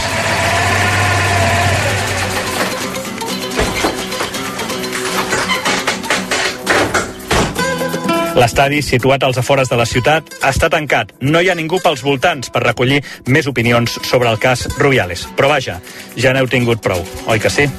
L'estadi, situat als afores de la ciutat, està tancat. No hi ha ningú pels voltants per recollir més opinions sobre el cas Rubiales. Però vaja, ja n'heu tingut prou, oi que sí?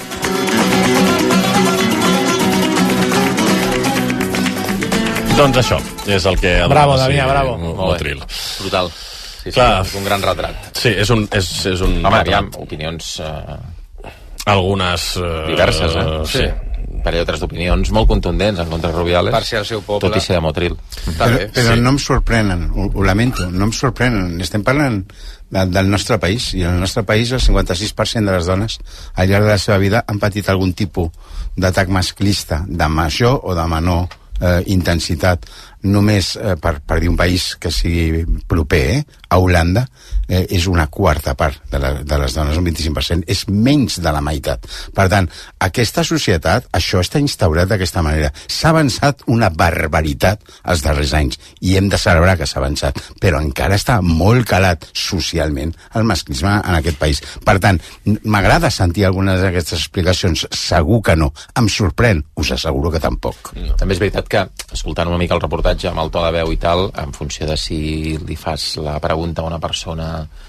Doncs això és el que... Bravo, Damià, bravo. Motril. Brutal. Sí, sí, Clar. és un gran retrat. Sí, és un... És, és un Home, aviam, opinions... Eh... Algunes... Eh... Diverses, eh? Sí. sí. Parell o tres d'opinions molt contundents en contra de Rubiales, per ser el seu poble, tot i ser de Motril. Però, però sí. no em sorprenen, ho, ho lamento, no em sorprenen. Estem parlant de, del nostre país, i en el nostre país el cinquanta-sis per cent de les dones al llarg de la seva vida han patit algun tipus d'atac masclista, de major o de menor eh, intensitat. Només eh, per, per dir un país que sigui proper, eh? A Holanda eh, és una quarta part de, la, de les dones, un vint-i-cinc per cent, és menys de la meitat. Per tant, aquesta societat, això està instaurat d'aquesta manera. S'ha avançat una barbaritat els darrers anys i hem de celebrar que s'ha avançat, però encara està molt calat socialment el masclisme en aquest país. Per tant, m'agrada sentir algunes d'aquestes explicacions, segur que no. Em sorprèn, us asseguro que tampoc. No. També és veritat que, escoltant una mica el reportatge amb el to de veu i tal, en funció de si li fas la pregunta a una persona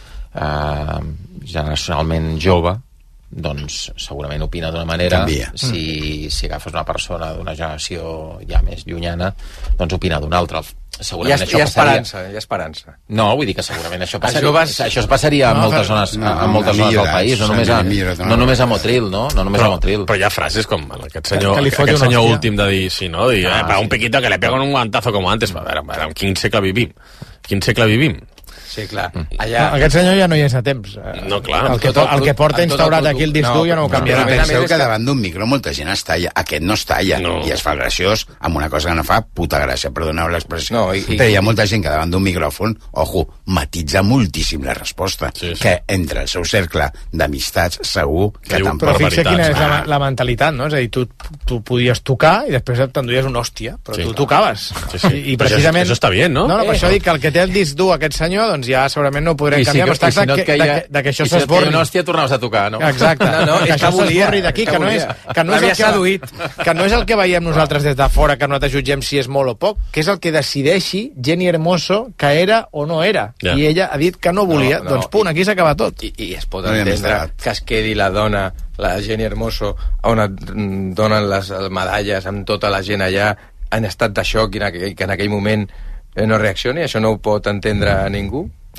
eh, generacionalment jove, doncs segurament opina d'una manera. Canvia. Si, si agafes una persona d'una generació ja més llunyana, doncs opina d'una altra. Segurament hi ha, això hi ha passaria... esperança, hi ha esperança. No, vull dir que segurament això passaria, joves... això es passaria a no, moltes zones, no, a moltes zones del país, no només a, no només a Motril, no? No només però, a Motril. Però hi ha frases com aquest senyor, que, que aquest senyor últim de dir, sí, no? Dir, ah, eh, para sí. un piquito que le pego un guantazo como antes. A veure, a veure, en quin segle vivim? Quin segle vivim? Sí, clar. Allà... No, aquest senyor ja no hi és a temps. No, clar. El que, el que porta instaurat aquí el disc dur ja no ho canviarà. Però penseu que davant d'un micro molta gent es talla. Aquest no es talla. No. I es fa graciós amb una cosa que no fa puta gràcia, perdoneu l'expressió. No, i, i... Però hi ha molta gent que davant d'un micròfon, ojo, matitza moltíssim la resposta. Sí, sí. Que entre el seu cercle d'amistats segur que sí, tampoc... però fixa quina és la, la mentalitat, no? És a dir, tu, tu podies tocar i després t'enduies una hòstia, però sí, tu tocaves. Sí, sí. I, i precisament... Això, això està bé, no? No, no, per eh, això dic que el que té el disc dur aquest senyor, doncs ja segurament no ho podrem canviar, però es tracta de, que, de, que, de que això s'esborri. I si no, hòstia, tornaves a tocar, no? Exacte. No, no, que això s'esborri d'aquí, que, no és, que, no és el que, que no és el que veiem nosaltres des de fora, que nosaltres jutgem si és molt o poc, que és el que decideixi Jenny Hermoso que era o no era. Ja. I ella ha dit que no volia. No, no, doncs punt, aquí s'acaba tot. I, I es pot entendre que es quedi la dona, la Jenny Hermoso, on et donen les medalles amb tota la gent allà en estat de xoc i que en aquell moment no reaccioni. Això no ho pot entendre ningú. Ja.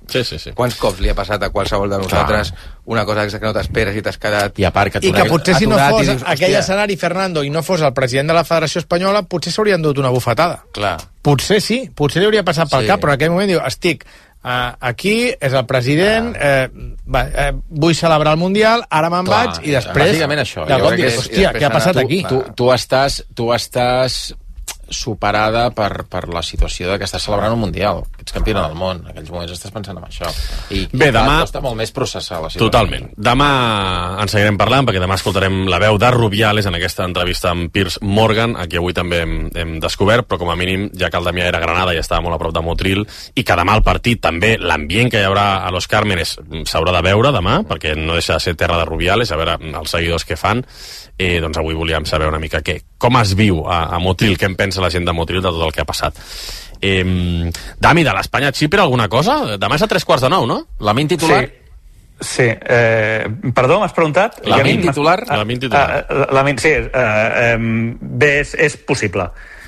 Sí, sí, sí. Quants cops li ha passat a qualsevol de nosaltres Clar. una cosa que no t'esperes i t'has quedat... I a part que, I que potser si no fos dius, aquell escenari, Fernando, i no fos el president de la Federació Espanyola, potser s'haurien dut una bufetada. Clar. Potser sí, potser li hauria passat pel Sí. cap, però en aquell moment diu, estic, uh, aquí és el president, eh, va, eh, vull celebrar el Mundial, ara me'n Clar, vaig, i després... bàsicament això. De Jo cop crec que dius, és- hòstia, què ha passat tu, aquí? Tu, tu, estàs, tu estàs superada per, per la situació de que estàs celebrant un Mundial, que ets campiona del món, en aquells moments estàs pensant en això. I Bé, demà... costa molt més processar la situació. Totalment. Demà en seguirem parlant, perquè demà escoltarem la veu de Rubiales en aquesta entrevista amb Piers Morgan, a qui avui també hem, hem descobert, però com a mínim, ja que el Damià era a Granada i estava molt a prop de Motril, i que demà el partit també, l'ambient que hi haurà a Los Cármenes s'haurà de veure demà, perquè no deixa de ser terra de Rubiales, a veure els seguidors que fan. Eh, doncs avui volíem saber una mica què, com es viu a, a Motril, què en pensa la gent de Motril de tot el que ha passat. Eh, Dami, de l'Espanya-Xipre, alguna cosa? Demà és a tres quarts de nou, no? La min titular? Sí. Sí, eh, perdó, m'has preguntat? La I a mi min m'has- titular? Ah, La min titular. ah, la min, sí, eh, eh, bé, és, és possible.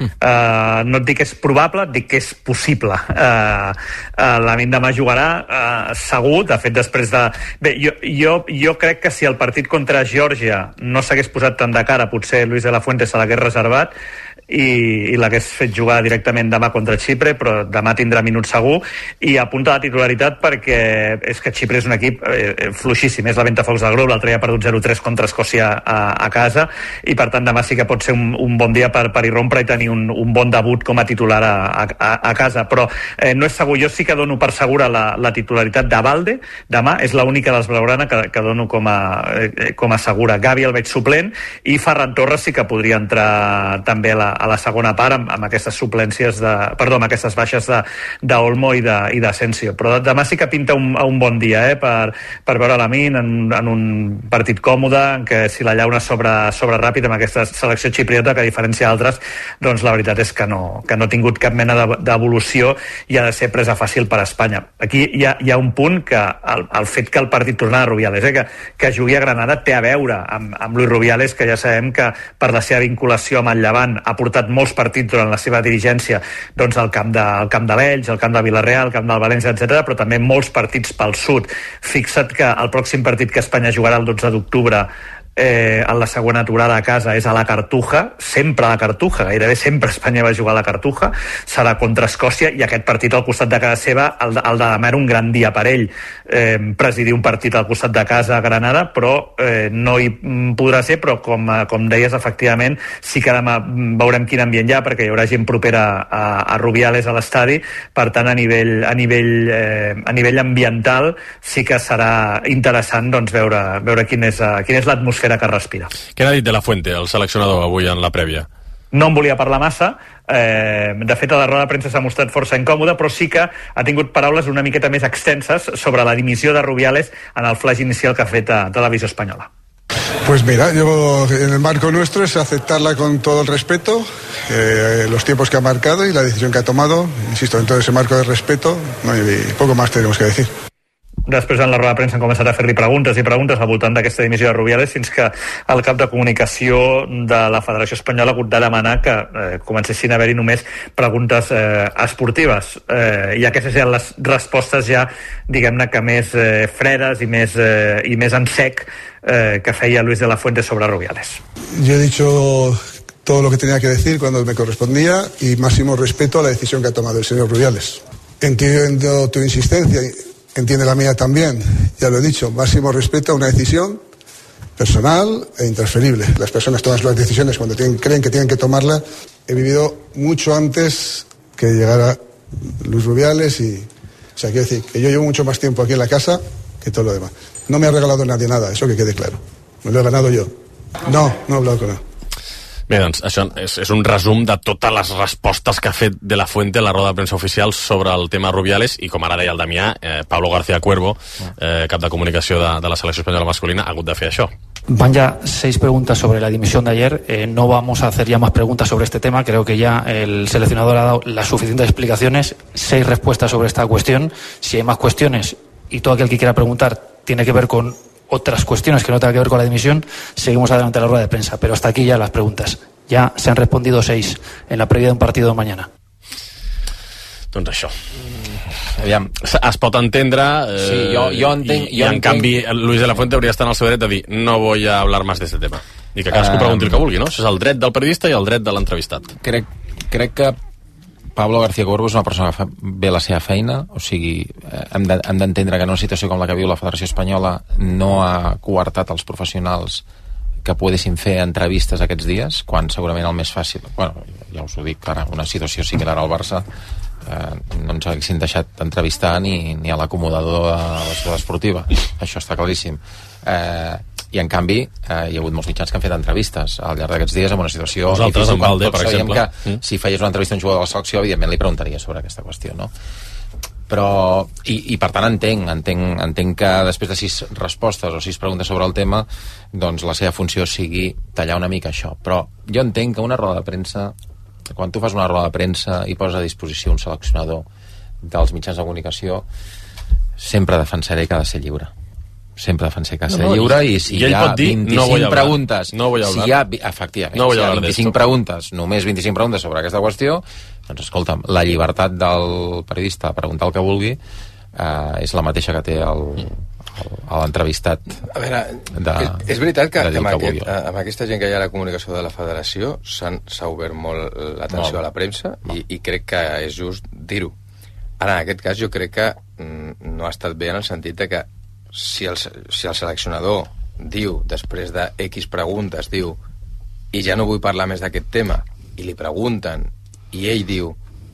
Uh, no et dic que és probable, et dic que és possible. Uh, uh, la min demà jugarà uh, segur, de fet després de... Bé, jo, jo, jo crec que si el partit contra Geòrgia no s'hagués posat tant de cara, potser Luis de la Fuente se l'hagués reservat i, i l'hagués fet jugar directament demà contra Xipre, però demà tindrà minut segur, i apunta la titularitat perquè és que Xipre és un equip eh, fluixíssim, és la ventafocs del grup, l'altre dia ha perdut zero tres contra Escòcia a, a casa, i per tant demà sí que pot ser un, un bon dia per, per irrompre i tenir un, un bon debut com a titular a, a, a casa, però eh, no és segur. Jo sí que dono per segura la, la titularitat de Valde demà, és l'única dels blaugrana que, que dono com a, eh, com a segura. Gavi el veig suplent, i Ferran Torres sí que podria entrar també a la, a la segona part amb, amb aquestes suplències de, perdó, amb aquestes baixes de, de Olmo i de, i d'Asensio, però demà sí que pinta un, un bon dia eh, per, per veure la min en, en un partit còmode en què si la llauna sobre, sobre ràpid amb aquesta selecció xipriota, que a diferència d'altres doncs la veritat és que no, que no ha tingut cap mena d'evolució i ha de ser presa fàcil per Espanya. Aquí hi ha, hi ha un punt que el, el fet que el partit tornarà a Rubiales, eh, que, que jugui a Granada té a veure amb, amb Luis Rubiales, que ja sabem que per la seva vinculació amb el Llevant ha portat molts partits durant la seva dirigència doncs al camp de, al camp de l'Elx, al camp de Villarreal, al camp del València, etcètera, però també molts partits pel sud. Fixa't que el pròxim partit que Espanya jugarà el dotze d'octubre eh, en la segona aturada a casa és a la Cartuja, sempre a la Cartuja, gairebé sempre Espanya va jugar a la Cartuja, serà contra Escòcia, i aquest partit al costat de casa seva, el, el de demà era un gran dia per ell, eh, presidir un partit al costat de casa a Granada, però eh, no hi podrà ser, però com, com deies, efectivament, sí que demà veurem quin ambient hi ha, perquè hi haurà gent propera a, a Rubiales a l'estadi, per tant, a nivell, a nivell, eh, a nivell ambiental sí que serà interessant doncs, veure, veure quin és, uh, quin és l'atmosfera que respira. Què n'ha dit De La Fuente, el seleccionador, avui en la prèvia? No en volia parlar massa, eh, de fet a la roda de premsa s'ha mostrat força incòmode, però sí que ha tingut paraules una miqueta més extenses sobre la dimissió de Rubiales en el flash inicial que ha fet a Televisió Espanyola. Pues mira, yo en el marco nuestro es aceptarla con todo el respeto, eh, los tiempos que ha marcado y la decisión que ha tomado. Insisto, en todo ese marco de respeto, no hay poco más tenemos que decir. Després en la roda de premsa han començat a fer-li preguntes i preguntes al voltant d'aquesta dimissió de Rubiales, fins que el cap de comunicació de la Federació Espanyola ha hagut de demanar que eh, comencessin a haver-hi només preguntes eh, esportives, eh, i aquestes eren les respostes ja, diguem-ne, que més eh, fredes i més, eh, i més en sec eh, que feia Luis de la Fuente sobre Rubiales. Yo he dicho todo lo que tenía que decir cuando me correspondía y máximo respeto a la decisión que ha tomado el señor Rubiales. Entiendo tu insistencia, entiende la mía también, ya lo he dicho, máximo respeto a una decisión personal e intransferible. Las personas toman las decisiones cuando tienen, creen que tienen que tomarla. He vivido mucho antes que llegara Luis Rubiales y, o sea, quiero decir que yo llevo mucho más tiempo aquí en la casa que todo lo demás. No me ha regalado nadie nada, eso que quede claro. Me lo he ganado yo. No, no he hablado con él. Bé, doncs això és, és un resum de totes les respostes que ha fet De La Fuente a la roda de premsa oficial sobre el tema Rubiales, i com ara deia el Damià, eh, Pablo García Cuervo, eh, cap de comunicació de, de la selecció espanyola masculina, ha hagut de fer això. Van ya seis preguntas sobre la dimisión de ayer. Eh, no vamos a hacer ya más preguntas sobre este tema. Creo que ya el seleccionador ha dado las suficientes explicaciones, seis respuestas sobre esta cuestión. Si hay más cuestiones y todo aquel que quiera preguntar tiene que ver con otras cuestiones que no tengan que ver con la dimisión, seguimos adelante a la rueda de prensa. Pero hasta aquí ya las preguntas. Ya se han respondido seis en la previa de un partido de mañana. Doncs això. Aviam. Es pot entendre... Eh, sí, jo, jo entenc... I, jo i en entenc... canvi, Luis de la Fuente hauria d'estar en el seu dret de dir no voy a hablar más de este tema. I que cadascú um, pregunti el que vulgui, no? Això és el dret del periodista i el dret de l'entrevistat. Crec, crec que Pablo García Cuervo és una persona que fa bé la seva feina, o sigui, hem d'entendre que en una situació com la que viu la Federació Espanyola no ha coartat els professionals que poguessin fer entrevistes aquests dies, quan segurament el més fàcil... Bueno, ja us ho dic, ara, una situació similar al Barça eh, no ens haguessin deixat entrevistar ni, ni a l'acomodador de la ciutat esportiva. Això està claríssim. Eh, I, en canvi, eh, hi ha hagut molts mitjans que han fet entrevistes al llarg d'aquests dies en una situació Nosaltres, difícil. en Valde, per exemple. Que, mm. si feies una entrevista a un jugador de la selecció, evidentment li preguntaria sobre aquesta qüestió, no? Però, i, i per tant entenc, entenc, entenc que després de sis respostes o sis preguntes sobre el tema, doncs la seva funció sigui tallar una mica això. Però jo entenc que una roda de premsa, quan tu fas una roda de premsa i poses a disposició un seleccionador dels mitjans de comunicació, sempre defensaré que ha de ser lliure. Sempre defensaré que ha de ser no, no, lliure i si i hi ha vint-i-cinc no preguntes, no si hi ha, efectivament, no si hi ha vint-i-cinc preguntes, només vint-i-cinc preguntes sobre aquesta qüestió, doncs escolta'm, la llibertat del periodista a preguntar el que vulgui eh, és la mateixa que té el, el, l'entrevistat. A veure, de, és, és veritat que, que, amb, que aquest, amb aquesta gent que hi ha a la comunicació de la federació s'ha obert molt l'atenció a la premsa i, i crec que és just dir-ho. Ara, en aquest cas, jo crec que mm, no ha estat bé en el sentit de que si el, si el seleccionador diu, després de X preguntes, diu, i ja no vull parlar més d'aquest tema, i li pregunten, i ell diu,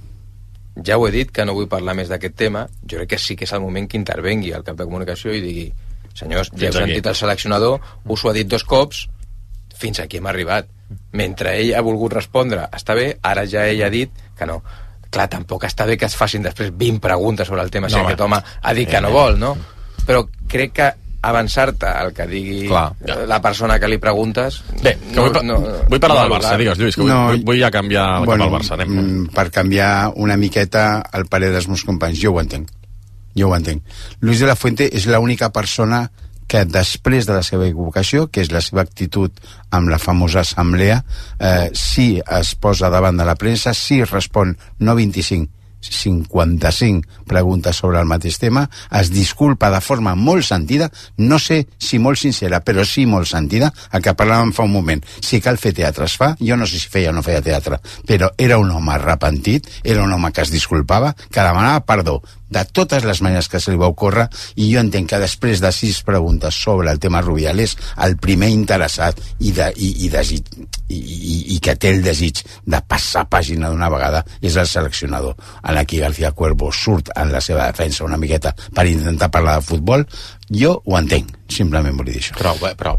ja ho he dit que no vull parlar més d'aquest tema, jo crec que sí que és el moment que intervengui el cap de comunicació i digui, senyors, ja heu sentit el seleccionador, us ho ha dit dos cops, fins aquí hem arribat. Mentre ell ha volgut respondre, està bé, ara ja ell ha dit que no. Clar, tampoc està bé que es facin després vint preguntes sobre el tema, no, si aquest home ha dit que no vol, no? Però crec que avançar-te al que digui Clar, ja. la persona que li preguntes... Bé, que vull, no, no, vull parlar no del Barça, digues, Lluís, que vull, no, vull, vull ja canviar bueno, cap al Barça. Anem. Per canviar una miqueta el parer dels meus companys, jo ho entenc. Jo ho entenc. Luis de la Fuente és l'única persona que després de la seva equivocació, que és la seva actitud amb la famosa assemblea, eh, si es posa davant de la premsa, si respon no vint-i-cinc, cinquanta-cinc preguntes sobre el mateix tema, es disculpa de forma molt sentida, no sé si molt sincera, però sí molt sentida, el que parlàvem fa un moment. Si cal fer teatre es fa, jo no sé si feia o no feia teatre, però era un home arrepentit, era un home que es disculpava, que demanava perdó de totes les maneres que se li va ocórrer, i jo entenc que després de sis preguntes sobre el tema Rubiales, el primer interessat i, de, i, i, desig, i, i, i que té el desig de passar pàgina d'una vegada és el seleccionador. Aquí García Cuervo surt en la seva defensa una miqueta per intentar parlar de futbol. Jo ho entenc, simplement vull dir això. Però, però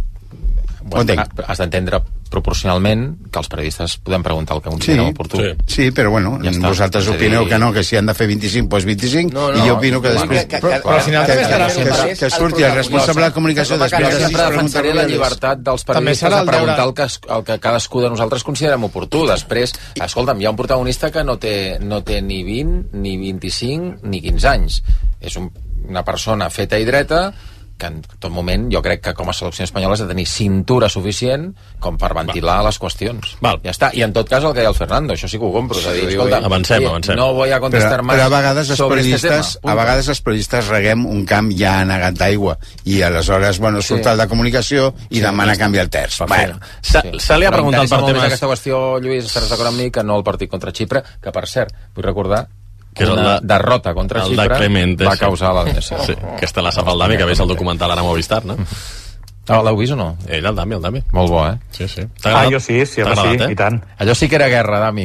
bueno, has d'entendre proporcionalment que els periodistes podem preguntar el que considerem sí, oportú. Sí. sí, però bueno, ja vosaltres està. opineu que no, que si han de fer vint-i-cinc, doncs vint-i-cinc, no, no, i jo opino que després... Que, que, que, però al final que, que, que, que, que surti el responsable de comunicació després de sempre defensaré la llibertat dels periodistes a preguntar el que, el que cadascú de nosaltres considerem oportú. Després, escolta'm, hi ha un protagonista que no té, no té ni vint, ni vint-i-cinc, ni quinze anys. És un, una persona feta i dreta que en tot moment jo crec que com a selecció espanyola has de tenir cintura suficient com per ventilar Val. les qüestions. Val. Ja està. I en tot cas el que deia el Fernando, això sí que ho compro. És a dir, escolta, avancem, avancem. No voy a contestar però, però a vegades els sobre periodistes, este tema. A vegades els periodistes reguem un camp ja anegat d'aigua i aleshores, bueno, surt sí. el de comunicació i sí, demana sí. canviar el terç. Bueno, se, sí. se li ha preguntat per temes... Aquesta qüestió, Lluís, estaràs d'acord amb mi que no el partit contra Xipre, que per cert, vull recordar que una de, derrota contra Xipre Clemente, va causar la lesió. Sí, aquesta la sap el Dami, que veus el documental ara a Movistar, no? Ah, l'heu vist o no? Ell, el Dami, el Dami. Molt bo, eh? Sí, sí. Ah, jo sí, sí, home, sí, eh? I tant. Allò sí que era guerra, Dami.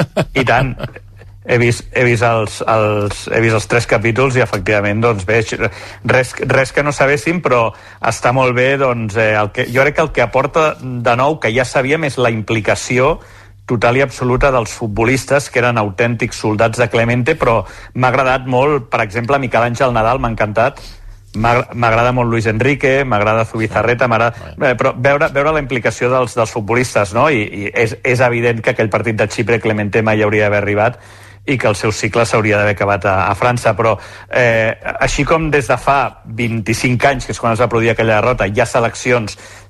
I tant. He vist, he vist, els, els, he vist els tres capítols i efectivament, doncs bé, res, res que no sabéssim, però està molt bé, doncs, eh, el que, jo crec que el que aporta de nou, que ja sabíem, és la implicació total i absoluta dels futbolistes, que eren autèntics soldats de Clemente, però m'ha agradat molt, per exemple, Miquel Àngel Nadal, m'ha encantat, m'agrada molt Luis Enrique, m'agrada Zubizarreta, eh, però veure, veure la implicació dels, dels futbolistes, no? I, i és, és evident que aquell partit de Xipre Clemente mai hauria d'haver arribat i que el seu cicle s'hauria d'haver acabat a, a França, però eh, així com des de fa vint-i-cinc anys, que és quan es va produir aquella derrota, hi ha seleccions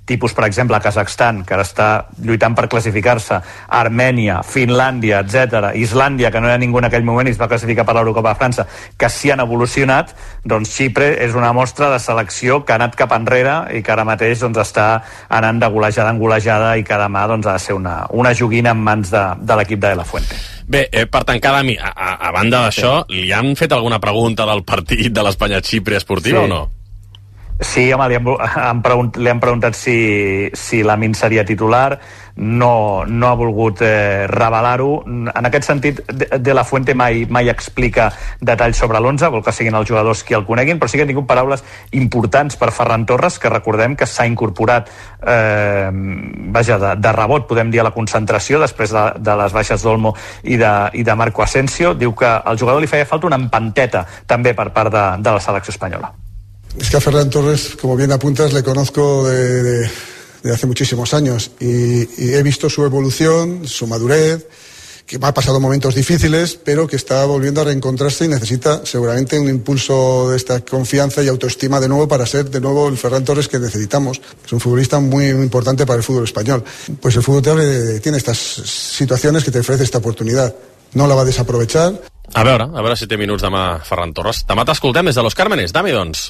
tipus, per exemple, Kazakhstan, que ara està lluitant per classificar-se, Armènia, Finlàndia, etcètera, Islàndia, que no hi ha ningú en aquell moment i es va classificar per l'Eurocopa de França, que sí han evolucionat, doncs Xipre és una mostra de selecció que ha anat cap enrere i que ara mateix doncs, està anant de golejada en golejada i que demà doncs, ha de ser una, una joguina en mans de, de l'equip de De La Fuente. Bé, eh, per tancar, Dami, a, a, a banda d'això, sí. li han fet alguna pregunta del partit de l'Espanya-Xipre esportiva sí. o no? Sí, home, li han, han pregunt, li han preguntat si, si Lamin seria titular, no, no ha volgut eh, revelar-ho. En aquest sentit, De, de La Fuente mai, mai explica detalls sobre l'onze, vol que siguin els jugadors qui el coneguin, però sí que ha tingut paraules importants per Ferran Torres, que recordem que s'ha incorporat eh, vaja, de, de rebot, podem dir, a la concentració, després de, de les baixes d'Olmo i de, i de Marco Asensio. Diu que al jugador li feia falta una empanteta, també per part de, de la selecció espanyola. Es que a Ferran Torres, como bien apuntas, le conozco de, de, de hace muchísimos años y, y he visto su evolución, su madurez, que ha pasado momentos difíciles, pero que está volviendo a reencontrarse y necesita seguramente un impulso de esta confianza y autoestima de nuevo para ser de nuevo el Ferran Torres que necesitamos. Es un futbolista muy, muy importante para el fútbol español. Pues el fútbol te abre, tiene estas situaciones que te ofrece esta oportunidad. No la va a desaprovechar. A veure, a veure si té minuts demà Ferran Torres. Demà t'escoltem des de Los Cármenes. Dami, doncs.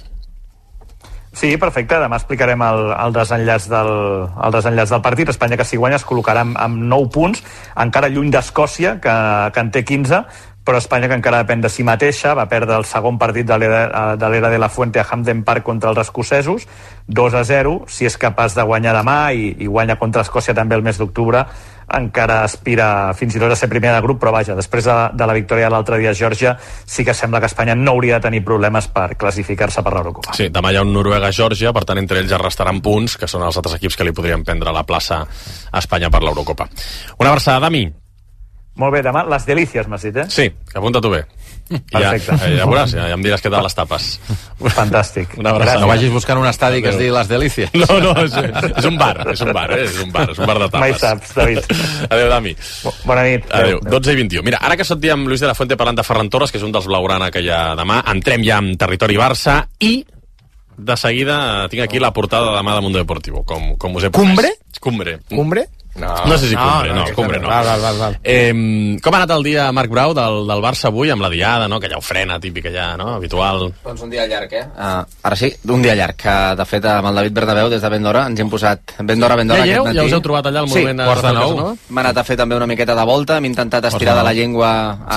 Sí, perfecte. Demà explicarem el, el, desenllaç del, el desenllaç del partit. Espanya, que si guanya, es col·locarà amb, amb nou punts, encara lluny d'Escòcia, que, que en té quinze, però Espanya, que encara depèn de si mateixa, va perdre el segon partit de l'era de, l'era de la Fuente a Hampden Park contra els escocesos, dos a zero. Si és capaç de guanyar demà i, i guanya contra Escòcia també el mes d'octubre, encara aspira fins i tot a ser primer de grup, però vaja, després de, de la victòria de l'altre dia a Geòrgia, sí que sembla que Espanya no hauria de tenir problemes per classificar-se per l'Eurocopa. Sí, demà hi ha un Noruega-Geòrgia, per tant entre ells ja restaran punts, que són els altres equips que li podrien prendre la plaça a Espanya per l'Eurocopa. Una abraçada, Dami. Molt bé, demà les delícies, m'has dit, eh? Sí, apunta tu bé. Perfecte. Ja, ja veuràs, ja, ja em diràs què tal les tapes. Fantàstic. Una abraçada. No vagis buscant un estadi que es digui les delícies. No, no, és, és un bar, és un bar, eh? és un bar, és un bar de tapes. Mai saps, David. Adéu, Dami. Bona nit. Adéu. dotze i vint i u. Mira, ara que sentíem Luis de la Fuente parlant de Ferran Torres, que és un dels blaugrana que hi ha demà, entrem ja en territori Barça i de seguida tinc aquí la portada de demà de Mundo Deportivo, com, com us he promès. Cumbre? Cumbre. Cumbre? No, no sé si cumbre, no, no, no cumbre no. Val, val, val, val. Eh, com ha anat el dia, Marc Brau, del, del Barça avui, amb la diada, no? Aquella ofrena típica ja, no? Habitual. Doncs un dia llarg, eh? Uh, ara sí, un dia llarg, que de fet amb el David Bernabéu des de ben d'hora ens hem posat ben d'hora, ben d'hora ja aquest matí. Ja us heu trobat allà al moment sí, quarts de nou. Hem anat a fer també una miqueta de volta, hem intentat estirar de la llengua a,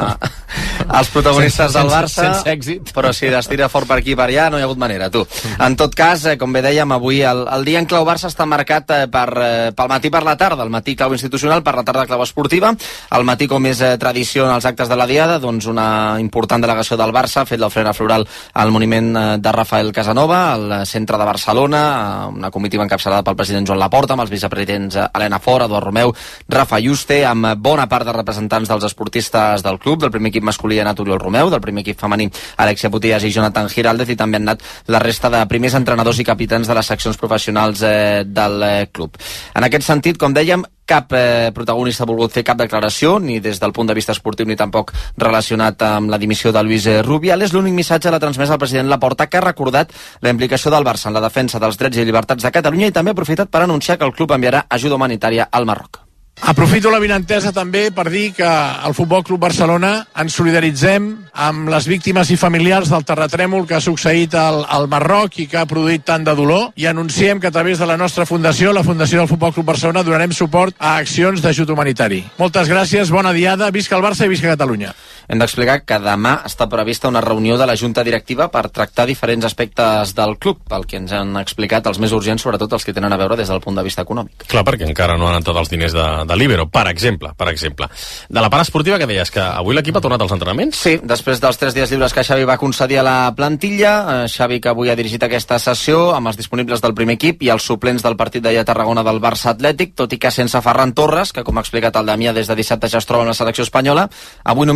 als protagonistes del Barça, sense, sense èxit, però si d'estira fort per aquí i per allà no hi ha hagut manera, tu. En tot cas, eh, com bé dèiem, avui el, el dia en clau Barça està marcat eh, per, eh, pel matí per la tarda, el matí clau institucional, per la tarda clau esportiva, al matí com és eh, tradició en els actes de la diada, doncs una important delegació del Barça ha fet l'ofrena floral al monument eh, de Rafael Casanova, al centre de Barcelona, una comitiva encapçalada pel president Joan Laporta, amb els vicepresidents eh, Helena Fort, Eduard Romeu, Rafa Yuste, amb bona part de representants dels esportistes del club, del primer equip masculí ha anat Oriol Romeu, del primer equip femení Alexia Putellas i Jonathan Giraldez, i també han anat la resta de primers entrenadors i capitans de les seccions professionals eh, del eh, club. En aquest sentit, com dèiem, cap eh, protagonista ha volgut fer cap declaració, ni des del punt de vista esportiu ni tampoc relacionat amb la dimissió de Luis Rubiales. L'únic missatge l'ha transmès el president Laporta, que ha recordat la implicació del Barça en la defensa dels drets i llibertats de Catalunya i també ha aprofitat per anunciar que el club enviarà ajuda humanitària al Marroc. Aprofito la vinentesa també per dir que al Futbol Club Barcelona ens solidaritzem amb les víctimes i familiars del terratrèmol que ha succeït al, al Marroc i que ha produït tant de dolor, i anunciem que a través de la nostra fundació, la Fundació del Futbol Club Barcelona, donarem suport a accions d'ajut humanitari. Moltes gràcies, bona diada, visca el Barça i visca Catalunya. Hem d'explicar que demà està prevista una reunió de la Junta Directiva per tractar diferents aspectes del club, pel que ens han explicat els més urgents, sobretot els que tenen a veure des del punt de vista econòmic. Clar, perquè encara no han entrat els diners de, de l'Ibero, per exemple, per exemple. De la part esportiva, que deies? Que avui l'equip ha tornat als entrenaments? Sí, després dels tres dies lliures que Xavi va concedir a la plantilla, eh, Xavi que avui ha dirigit aquesta sessió amb els disponibles del primer equip i els suplents del partit d'ahir a Tarragona del Barça Atlètic, tot i que sense Ferran Torres, que com ha explicat el Damià des de dissabte ja es troba en la selecció espanyola, avui només cinc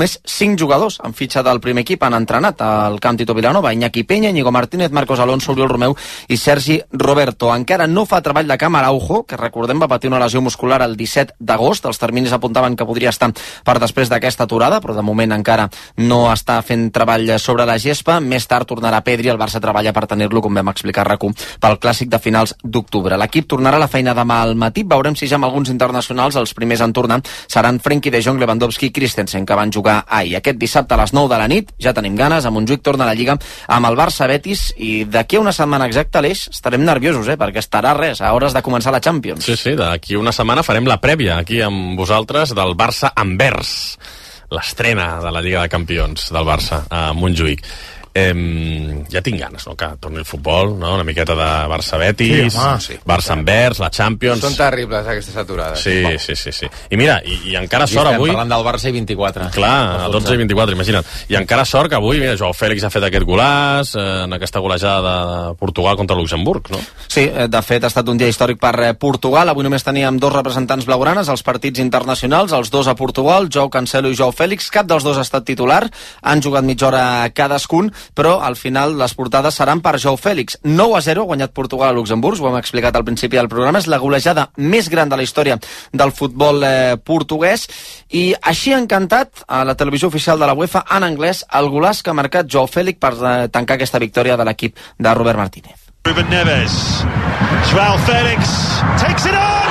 cinc jugadors en fitxa del primer equip han entrenat al Camp Tito Vilanova: Iñaki Peña, Íñigo Martínez, Marcos Alonso, Oriol Romeu i Sergi Roberto. Encara no fa treball de camp Araujo, que recordem va patir una lesió muscular el disset d'agost. Els terminis apuntaven que podria estar per després d'aquesta aturada, però de moment encara no està fent treball sobre la gespa. Més tard tornarà Pedri, el Barça treballa per tenir-lo, com vam explicar a RAC u, pel clàssic de finals d'octubre. L'equip tornarà a la feina demà al matí. Veurem si ja amb alguns internacionals els primers en tornar seran Frenkie de Jong, Lewandowski i Christensen, que van jugar ahir. Aquest dissabte a les nou de la nit ja tenim ganes. A Montjuïc torna a la Lliga amb el Barça Betis i d'aquí a una setmana exacta, Aleix, estarem nerviosos, eh? Perquè estarà res, a hores de començar la Champions. Sí, sí, d'aquí una setmana farem la prèvia aquí amb vosaltres del Barça Anvers, l'estrena de la Lliga de Campions del Barça a Montjuïc. Eh, ja tinc ganes, no?, que torni el futbol, no?, una miqueta de Barça-Betis, sí, home, sí, Barça-Anvers, la Champions. Són terribles aquestes aturades. Sí, sí, sí, sí. I mira, i, i encara sort avui... Parlant del Barça i vint-i-quatre. Clar, a dotze i vint-i-quatre, imagina't. I encara sort que avui, mira, Joao Fèlix ha fet aquest golàs eh, en aquesta golejada de Portugal contra Luxemburg, no? Sí, de fet ha estat un dia històric per Portugal. Avui només teníem dos representants blaugranes als partits internacionals, els dos a Portugal, Joao Cancelo i Joao Fèlix. Cap dels dos ha estat titular, han jugat mitja hora cadascun, però al final les portades seran per Joao Fèlix. nou a zero ha guanyat Portugal a Luxemburg, ho hem explicat al principi del programa, és la golejada més gran de la història del futbol eh, portuguès, i així ha encantat a la televisió oficial de la UEFA en anglès el golàs que ha marcat Joao Fèlix per eh, tancar aquesta victòria de l'equip de Robert Martínez. Ruben Neves, Joao Fèlix takes it on!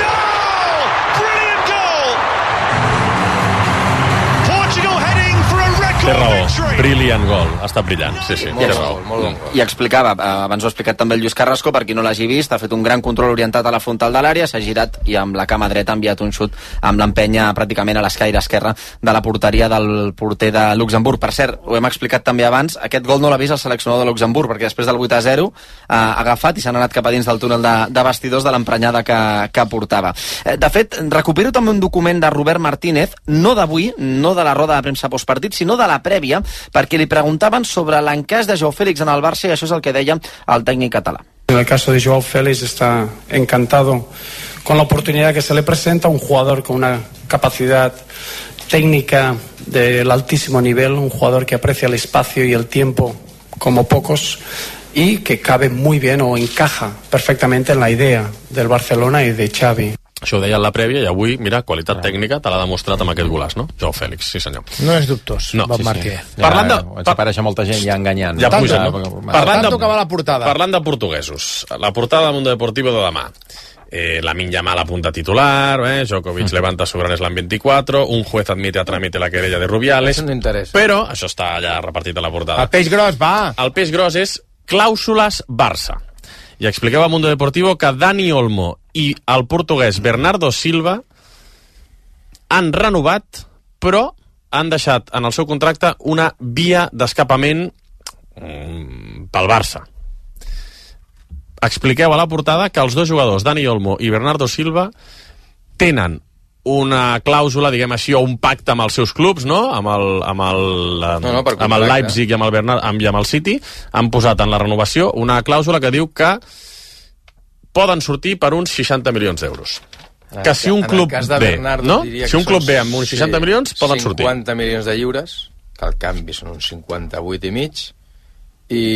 Té raó, brilliant gol, ha estat brillant, sí, sí, té raó. Molt bon gol. I explicava, abans ho ha explicat també el Lluís Carrasco, per qui no l'hagi vist, ha fet un gran control orientat a la frontal de l'àrea, s'ha girat i amb la cama dreta ha enviat un xut amb l'empenya pràcticament a l'escaire esquerra de la porteria del porter de Luxemburg. Per cert, ho hem explicat també abans, aquest gol no l'ha vist el seleccionador de Luxemburg, perquè després del vuit a zero ha agafat i s'han anat cap a dins del túnel de, de vestidors de l'emprenyada que, que portava. De fet, recupero també un document de Robert Martínez, no d'avui, no de la roda de premsa postpartit, sinó de la prèvia, perquè li preguntaven sobre l'encaix de Joao Félix en el Barça, i això és el que deia el tècnic català. En el caso de Joao Félix está encantado con la oportunidad que se le presenta, un jugador con una capacidad técnica del altísimo nivel, un jugador que aprecia el espacio y el tiempo como pocos y que cabe muy bien o encaja perfectamente en la idea del Barcelona y de Xavi. Això ho deia en la prèvia, i avui, mira, qualitat tècnica te l'ha demostrat amb aquest golàs, no? Joao Fèlix, sí senyor. No és dubtós, no, Bob sí, Martínez. Sí. Ja, parlant de... Ens apareix molta gent ja enganyant. Ja puja, no? no? Parlant de... que va la portada. Parlant de portuguesos, la portada del Mundo Deportivo de demà. Eh, Lamine Yamal apunta titular, eh? Djokovic mm. levanta su gran slam veinticuatro, un juez admite a trámite la querella de Rubiales, no però això està allà repartit a la portada. El peix gros, va! El peix gros és clàusules Barça. I expliqueu al Mundo Deportivo que Dani Olmo i el portuguès Bernardo Silva han renovat, però han deixat en el seu contracte una via d'escapament mm, pel Barça. Expliqueu a la portada que els dos jugadors, Dani Olmo i Bernardo Silva, tenen una clàusula, diguem així, o un pacte amb els seus clubs, no? Amb el, amb el, no, no, amb el Leipzig i amb el, Bernard, amb, i amb el City, han posat en la renovació una clàusula que diu que poden sortir per uns seixanta milions d'euros. Que si un club bé, no? Si un club bé amb uns seixanta sí, milions, poden sortir. cinquanta milions de lliures, que al canvi són uns cinquanta-vuit i mig, i,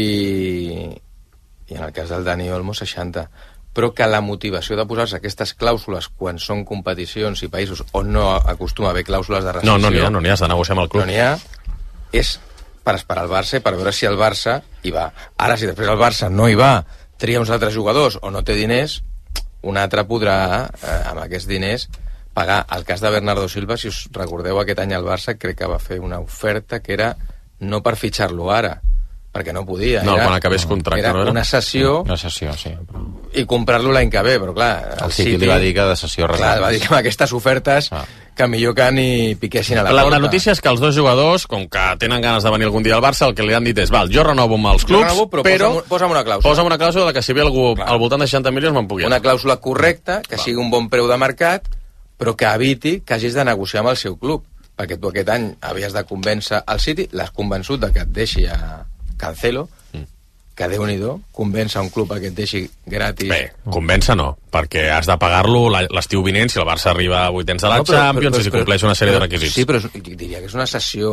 i en el cas del Dani Olmo, seixanta. Però que la motivació de posar-se aquestes clàusules quan són competicions i països on no acostuma a haver clàusules de rescissió... No, no n'hi ha, no n'hi ha, has de negociar amb el club. No n'hi ha, és per esperar el Barça i per veure si el Barça hi va. Ara, si després el Barça no hi va, tria uns altres jugadors o no té diners, un altre podrà, eh, amb aquests diners, pagar. El cas de Bernardo Silva, si us recordeu, aquest any el Barça crec que va fer una oferta que era no per fitxar-lo ara, perquè no podia. No, era, quan acabés contracte, era no era? Una sessió... Una sessió, sí. I comprar-lo l'any que ve, però clar... El, el City, City li va dir que de sessió res. Clar, va dir que amb aquestes ofertes ah. que millor que ni piquessin a la, la porta. La notícia és que els dos jugadors, com que tenen ganes de venir algun dia al Barça, el que li han dit és, val, jo renovo amb els clubs, renovo, però, però posa'm, posa'm una clàusula. Posa'm una clàusula que si ve algú clar. Al voltant de seixanta milions me'n pugui. Una clàusula correcta, que clar. Sigui un bon preu de mercat, però que eviti que hagis de negociar amb el seu club. Perquè tu aquest any havies de convèncer el City, l'has convençut de que et deixi a Cancelo, mm. que Déu-n'hi-do, convèncer un club que et deixi gratis... Bé, convèncer no, perquè has de pagar-lo l'estiu vinent si el Barça arriba a vuitens de la no, però, Champions, però, però, si compleix una sèrie però, de requisits. Sí, però diria que és una sessió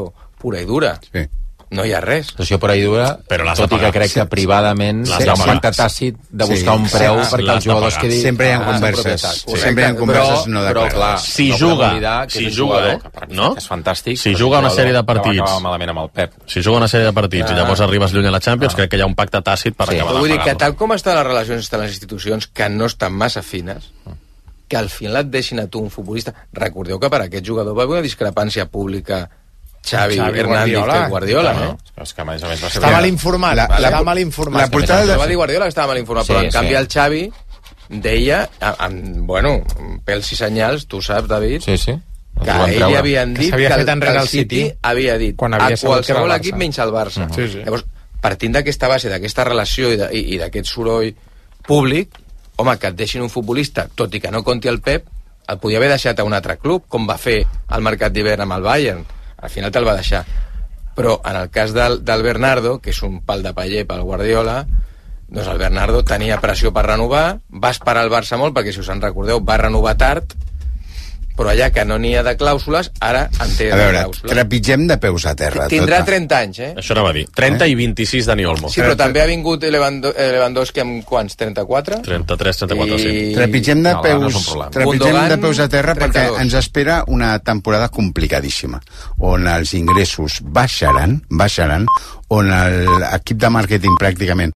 pura i dura. Sí. No hi ha res. Situació pura i dura, tot i que crec que privadament hi ha un pacte tàcit de buscar un preu perquè els jugadors quedi... Sempre hi ha converses. Sempre hi ha converses no d'acord. Però, clar, si juga, si juga, no? És fantàstic. Si juga una sèrie de partits... Que va acabar malament amb el Pep. Si juga una sèrie de partits i llavors arribes lluny a la Champions, crec que hi ha un pacte tàcit per acabar de Vull dir que pagar-lo. tal com estan les relacions entre les institucions, que no estan massa fines, que al final et deixin a tu un futbolista... Recordeu que per aquest jugador va haver una discrepància pública Xavi, Xavi Hernández Guardiola, que Guardiola, no? no? És que a més a més va ser... Està mal informat, la, la, estava mal informat. La portada de... va dir Guardiola que estava mal informat, sí, però en sí. canvi el Xavi deia, amb, bueno, pels i senyals, tu saps, David, sí, sí. que ell havien dit que, que el, el City havia dit quan havia a qualsevol equip menys el Barça. Uh-huh. sí, sí. Llavors, partint d'aquesta base, d'aquesta relació i, de, i, i d'aquest soroll públic, home, que et deixin un futbolista, tot i que no conti el Pep, el podia haver deixat a un altre club, com va fer el mercat d'hivern amb el Bayern. Al final te'l va deixar. Però en el cas del, del Bernardo, que és un pal de paller pel Guardiola, doncs el Bernardo tenia pressió per renovar, va esperar el Barça molt, perquè si us en recordeu va renovar tard, però allà que no n'hi ha de clàusules, ara en té a de veure, clàusules. trepitgem de peus a terra. Tindrà tota. trenta anys, eh? Això anava a dir. trenta eh? i vint-i-sis Dani Olmo. Sí, però també ha vingut Lewando Lewandowski amb quants? trenta-quatre? trenta-tres, trenta-quatre, sí. I... Trepitgem de no, peus, no trepitgem de peus a terra trenta-dos. Perquè ens espera una temporada complicadíssima, on els ingressos baixaran, baixaran, on l'equip de màrqueting pràcticament